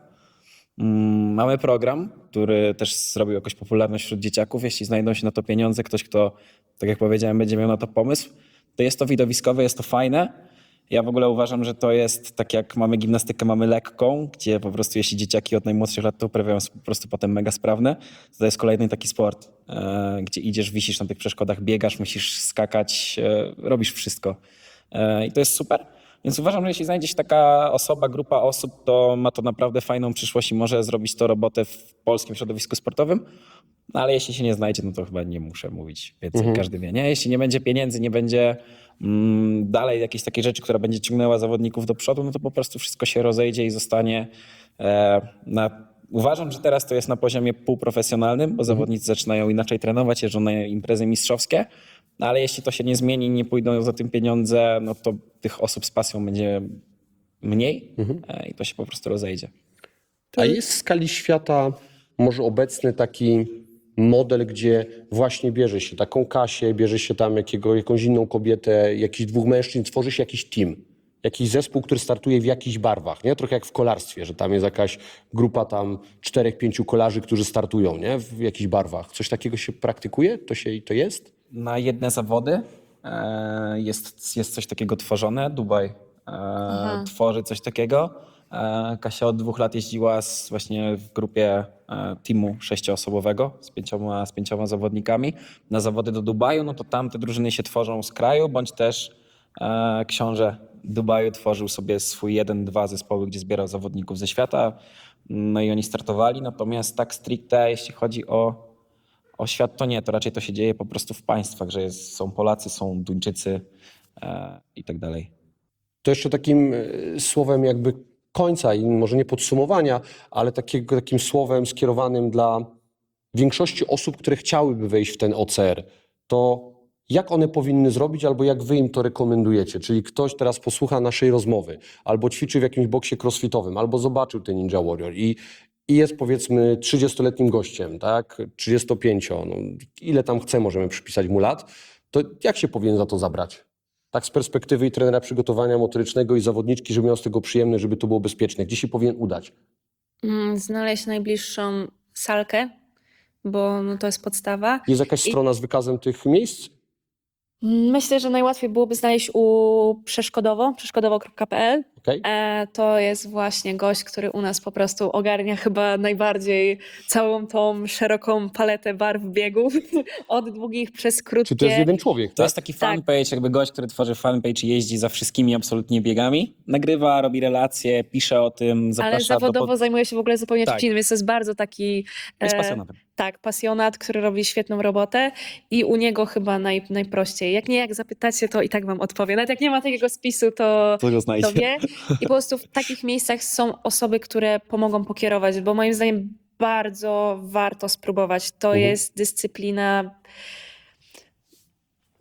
Mm, Mamy program, który też zrobił jakąś popularność wśród dzieciaków. Jeśli znajdą się na to pieniądze, ktoś, kto, tak jak powiedziałem, będzie miał na to pomysł, to jest to widowiskowe, jest to fajne. Ja w ogóle uważam, że to jest tak jak mamy gimnastykę, mamy lekką, gdzie po prostu jeśli dzieciaki od najmłodszych lat to uprawiają, są po prostu potem mega sprawne. To jest kolejny taki sport, e, gdzie idziesz, wisisz na tych przeszkodach, biegasz, musisz skakać, e, robisz wszystko. E, I to jest super. Więc uważam, że jeśli znajdzie się taka osoba, grupa osób, to ma to naprawdę fajną przyszłość i może zrobić to robotę w polskim środowisku sportowym. No ale jeśli się nie znajdzie, no to chyba nie muszę mówić więcej, Mhm. każdy wie. Nie? Jeśli nie będzie pieniędzy, nie będzie mm, dalej jakiejś takiej rzeczy, która będzie ciągnęła zawodników do przodu, no to po prostu wszystko się rozejdzie i zostanie e, na... Uważam, że teraz to jest na poziomie półprofesjonalnym, bo zawodnicy zaczynają inaczej trenować, jeżdżą na imprezy mistrzowskie, no ale jeśli to się nie zmieni, nie pójdą za tym pieniądze, no to tych osób z pasją będzie mniej e, i to się po prostu rozejdzie. A jest w skali świata może obecny taki model, gdzie właśnie bierze się taką Kasię, bierze się tam jakiego, jakąś inną kobietę, jakichś dwóch mężczyzn, tworzy się jakiś team, jakiś zespół, który startuje w jakichś barwach, nie? Trochę jak w kolarstwie, że tam jest jakaś grupa tam czterech, pięciu kolarzy, którzy startują, nie? W jakichś barwach. Coś takiego się praktykuje? To się to jest? Na jedne zawody e, jest, jest coś takiego tworzone. Dubaj e, tworzy coś takiego. E, Kasia od dwóch lat jeździła z, właśnie w grupie e, teamu sześcioosobowego z pięcioma, z pięcioma zawodnikami na zawody do Dubaju. No to tam te drużyny się tworzą z kraju, bądź też e, książę Dubaju tworzył sobie swój jeden, dwa zespoły, gdzie zbierał zawodników ze świata. No i oni startowali. Natomiast tak stricte, jeśli chodzi o O świat to nie, to raczej to się dzieje po prostu w państwach, że jest, są Polacy, są Duńczycy e, i tak dalej. To jeszcze takim e, słowem jakby końca i może nie podsumowania, ale takiego, takim słowem skierowanym dla większości osób, które chciałyby wejść w ten O C R, to jak one powinny zrobić albo jak wy im to rekomendujecie? Czyli ktoś teraz posłucha naszej rozmowy, albo ćwiczy w jakimś boksie crossfitowym, albo zobaczył ten Ninja Warrior i, i jest powiedzmy trzydziestoletnim gościem, tak? trzydziestopięcio, no, ile tam chce możemy przypisać mu lat, to jak się powinien za to zabrać? Tak z perspektywy i trenera przygotowania motorycznego i zawodniczki, żeby miał z tego przyjemne, żeby to było bezpieczne. Gdzie się powinien udać? Mm, Znaleźć najbliższą salkę, bo no, to jest podstawa. Jest jakaś I- strona z wykazem tych miejsc? Myślę, że najłatwiej byłoby znaleźć u Przeszkodowo, przeszkodowo kropka p l. Okej? E, to jest właśnie gość, który u nas po prostu ogarnia chyba najbardziej całą tą szeroką paletę barw biegów, od długich przez krótkie. Czy to jest jeden człowiek, To tak? jest taki fanpage, jakby gość, który tworzy fanpage i jeździ za wszystkimi absolutnie biegami. Nagrywa, robi relacje, pisze o tym, zaprasza Ale zawodowo do... pod- zajmuje się w ogóle zupełnie Tak. czymś innym, więc to jest bardzo taki Jest e, pasjonatem. tak, pasjonat, który robi świetną robotę i u niego chyba naj, najprościej. Jak nie, jak zapytacie, to i tak wam odpowie. Nawet jak nie ma takiego spisu, to, To go znajdzie. to wie. I po prostu w takich miejscach są osoby, które pomogą pokierować, bo moim zdaniem bardzo warto spróbować. To Mhm. jest dyscyplina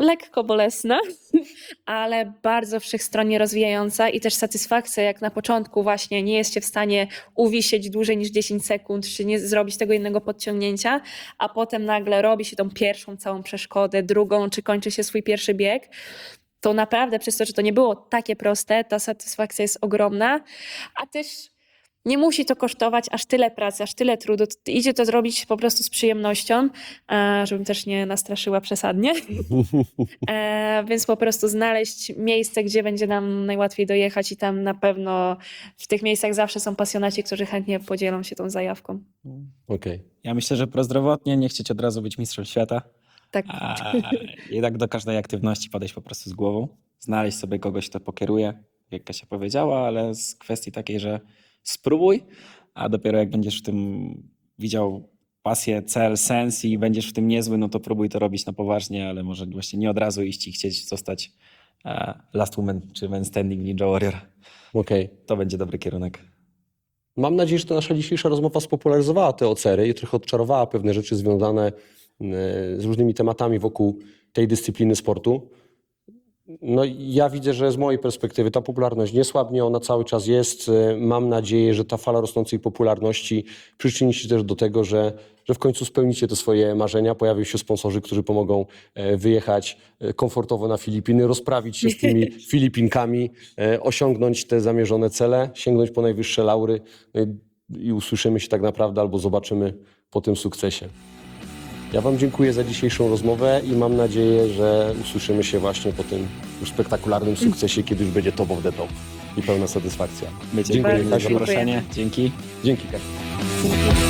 lekko bolesna, ale bardzo wszechstronnie rozwijająca i też satysfakcja, jak na początku właśnie nie jest się w stanie uwisieć dłużej niż dziesięć sekund, czy nie zrobić tego jednego podciągnięcia, a potem nagle robi się tą pierwszą całą przeszkodę, drugą, czy kończy się swój pierwszy bieg, to naprawdę przez to, że to nie było takie proste, ta satysfakcja jest ogromna, a też nie musi to kosztować aż tyle pracy, aż tyle trudu. Idzie to zrobić po prostu z przyjemnością, e, żebym też nie nastraszyła przesadnie. E, więc po prostu znaleźć miejsce, gdzie będzie nam najłatwiej dojechać i tam na pewno w tych miejscach zawsze są pasjonaci, którzy chętnie podzielą się tą zajawką. Okej. Ja myślę, że prozdrowotnie, nie chcieć od razu być mistrzem świata. Tak. A jednak do każdej aktywności podejść po prostu z głową. Znaleźć sobie kogoś, kto pokieruje, jak Kasia powiedziała, ale z kwestii takiej, że spróbuj, a dopiero jak będziesz w tym widział pasję, cel, sens i będziesz w tym niezły, no to próbuj to robić na poważnie, ale może właśnie nie od razu iść i chcieć zostać e, last woman czy man standing ninja warrior. Okej. To będzie dobry kierunek. Mam nadzieję, że ta nasza dzisiejsza rozmowa spopularyzowała te ocery i trochę odczarowała pewne rzeczy związane e, z różnymi tematami wokół tej dyscypliny sportu. No ja widzę, że z mojej perspektywy ta popularność nie słabnie, ona cały czas jest. E, Mam nadzieję, że ta fala rosnącej popularności przyczyni się też do tego, że, że w końcu spełnicie te swoje marzenia. Pojawią się sponsorzy, którzy pomogą e, wyjechać e, komfortowo na Filipiny, rozprawić się z tymi Filipinkami, e, osiągnąć te zamierzone cele, sięgnąć po najwyższe laury no i, i usłyszymy się tak naprawdę albo zobaczymy po tym sukcesie. Ja Wam dziękuję za dzisiejszą rozmowę i mam nadzieję, że usłyszymy się właśnie po tym już spektakularnym sukcesie, kiedy już będzie top of the top i pełna satysfakcja. My Dziękuję, dziękujemy za Kasiu. zaproszenie. Dzięki. Dzięki, Kasiu.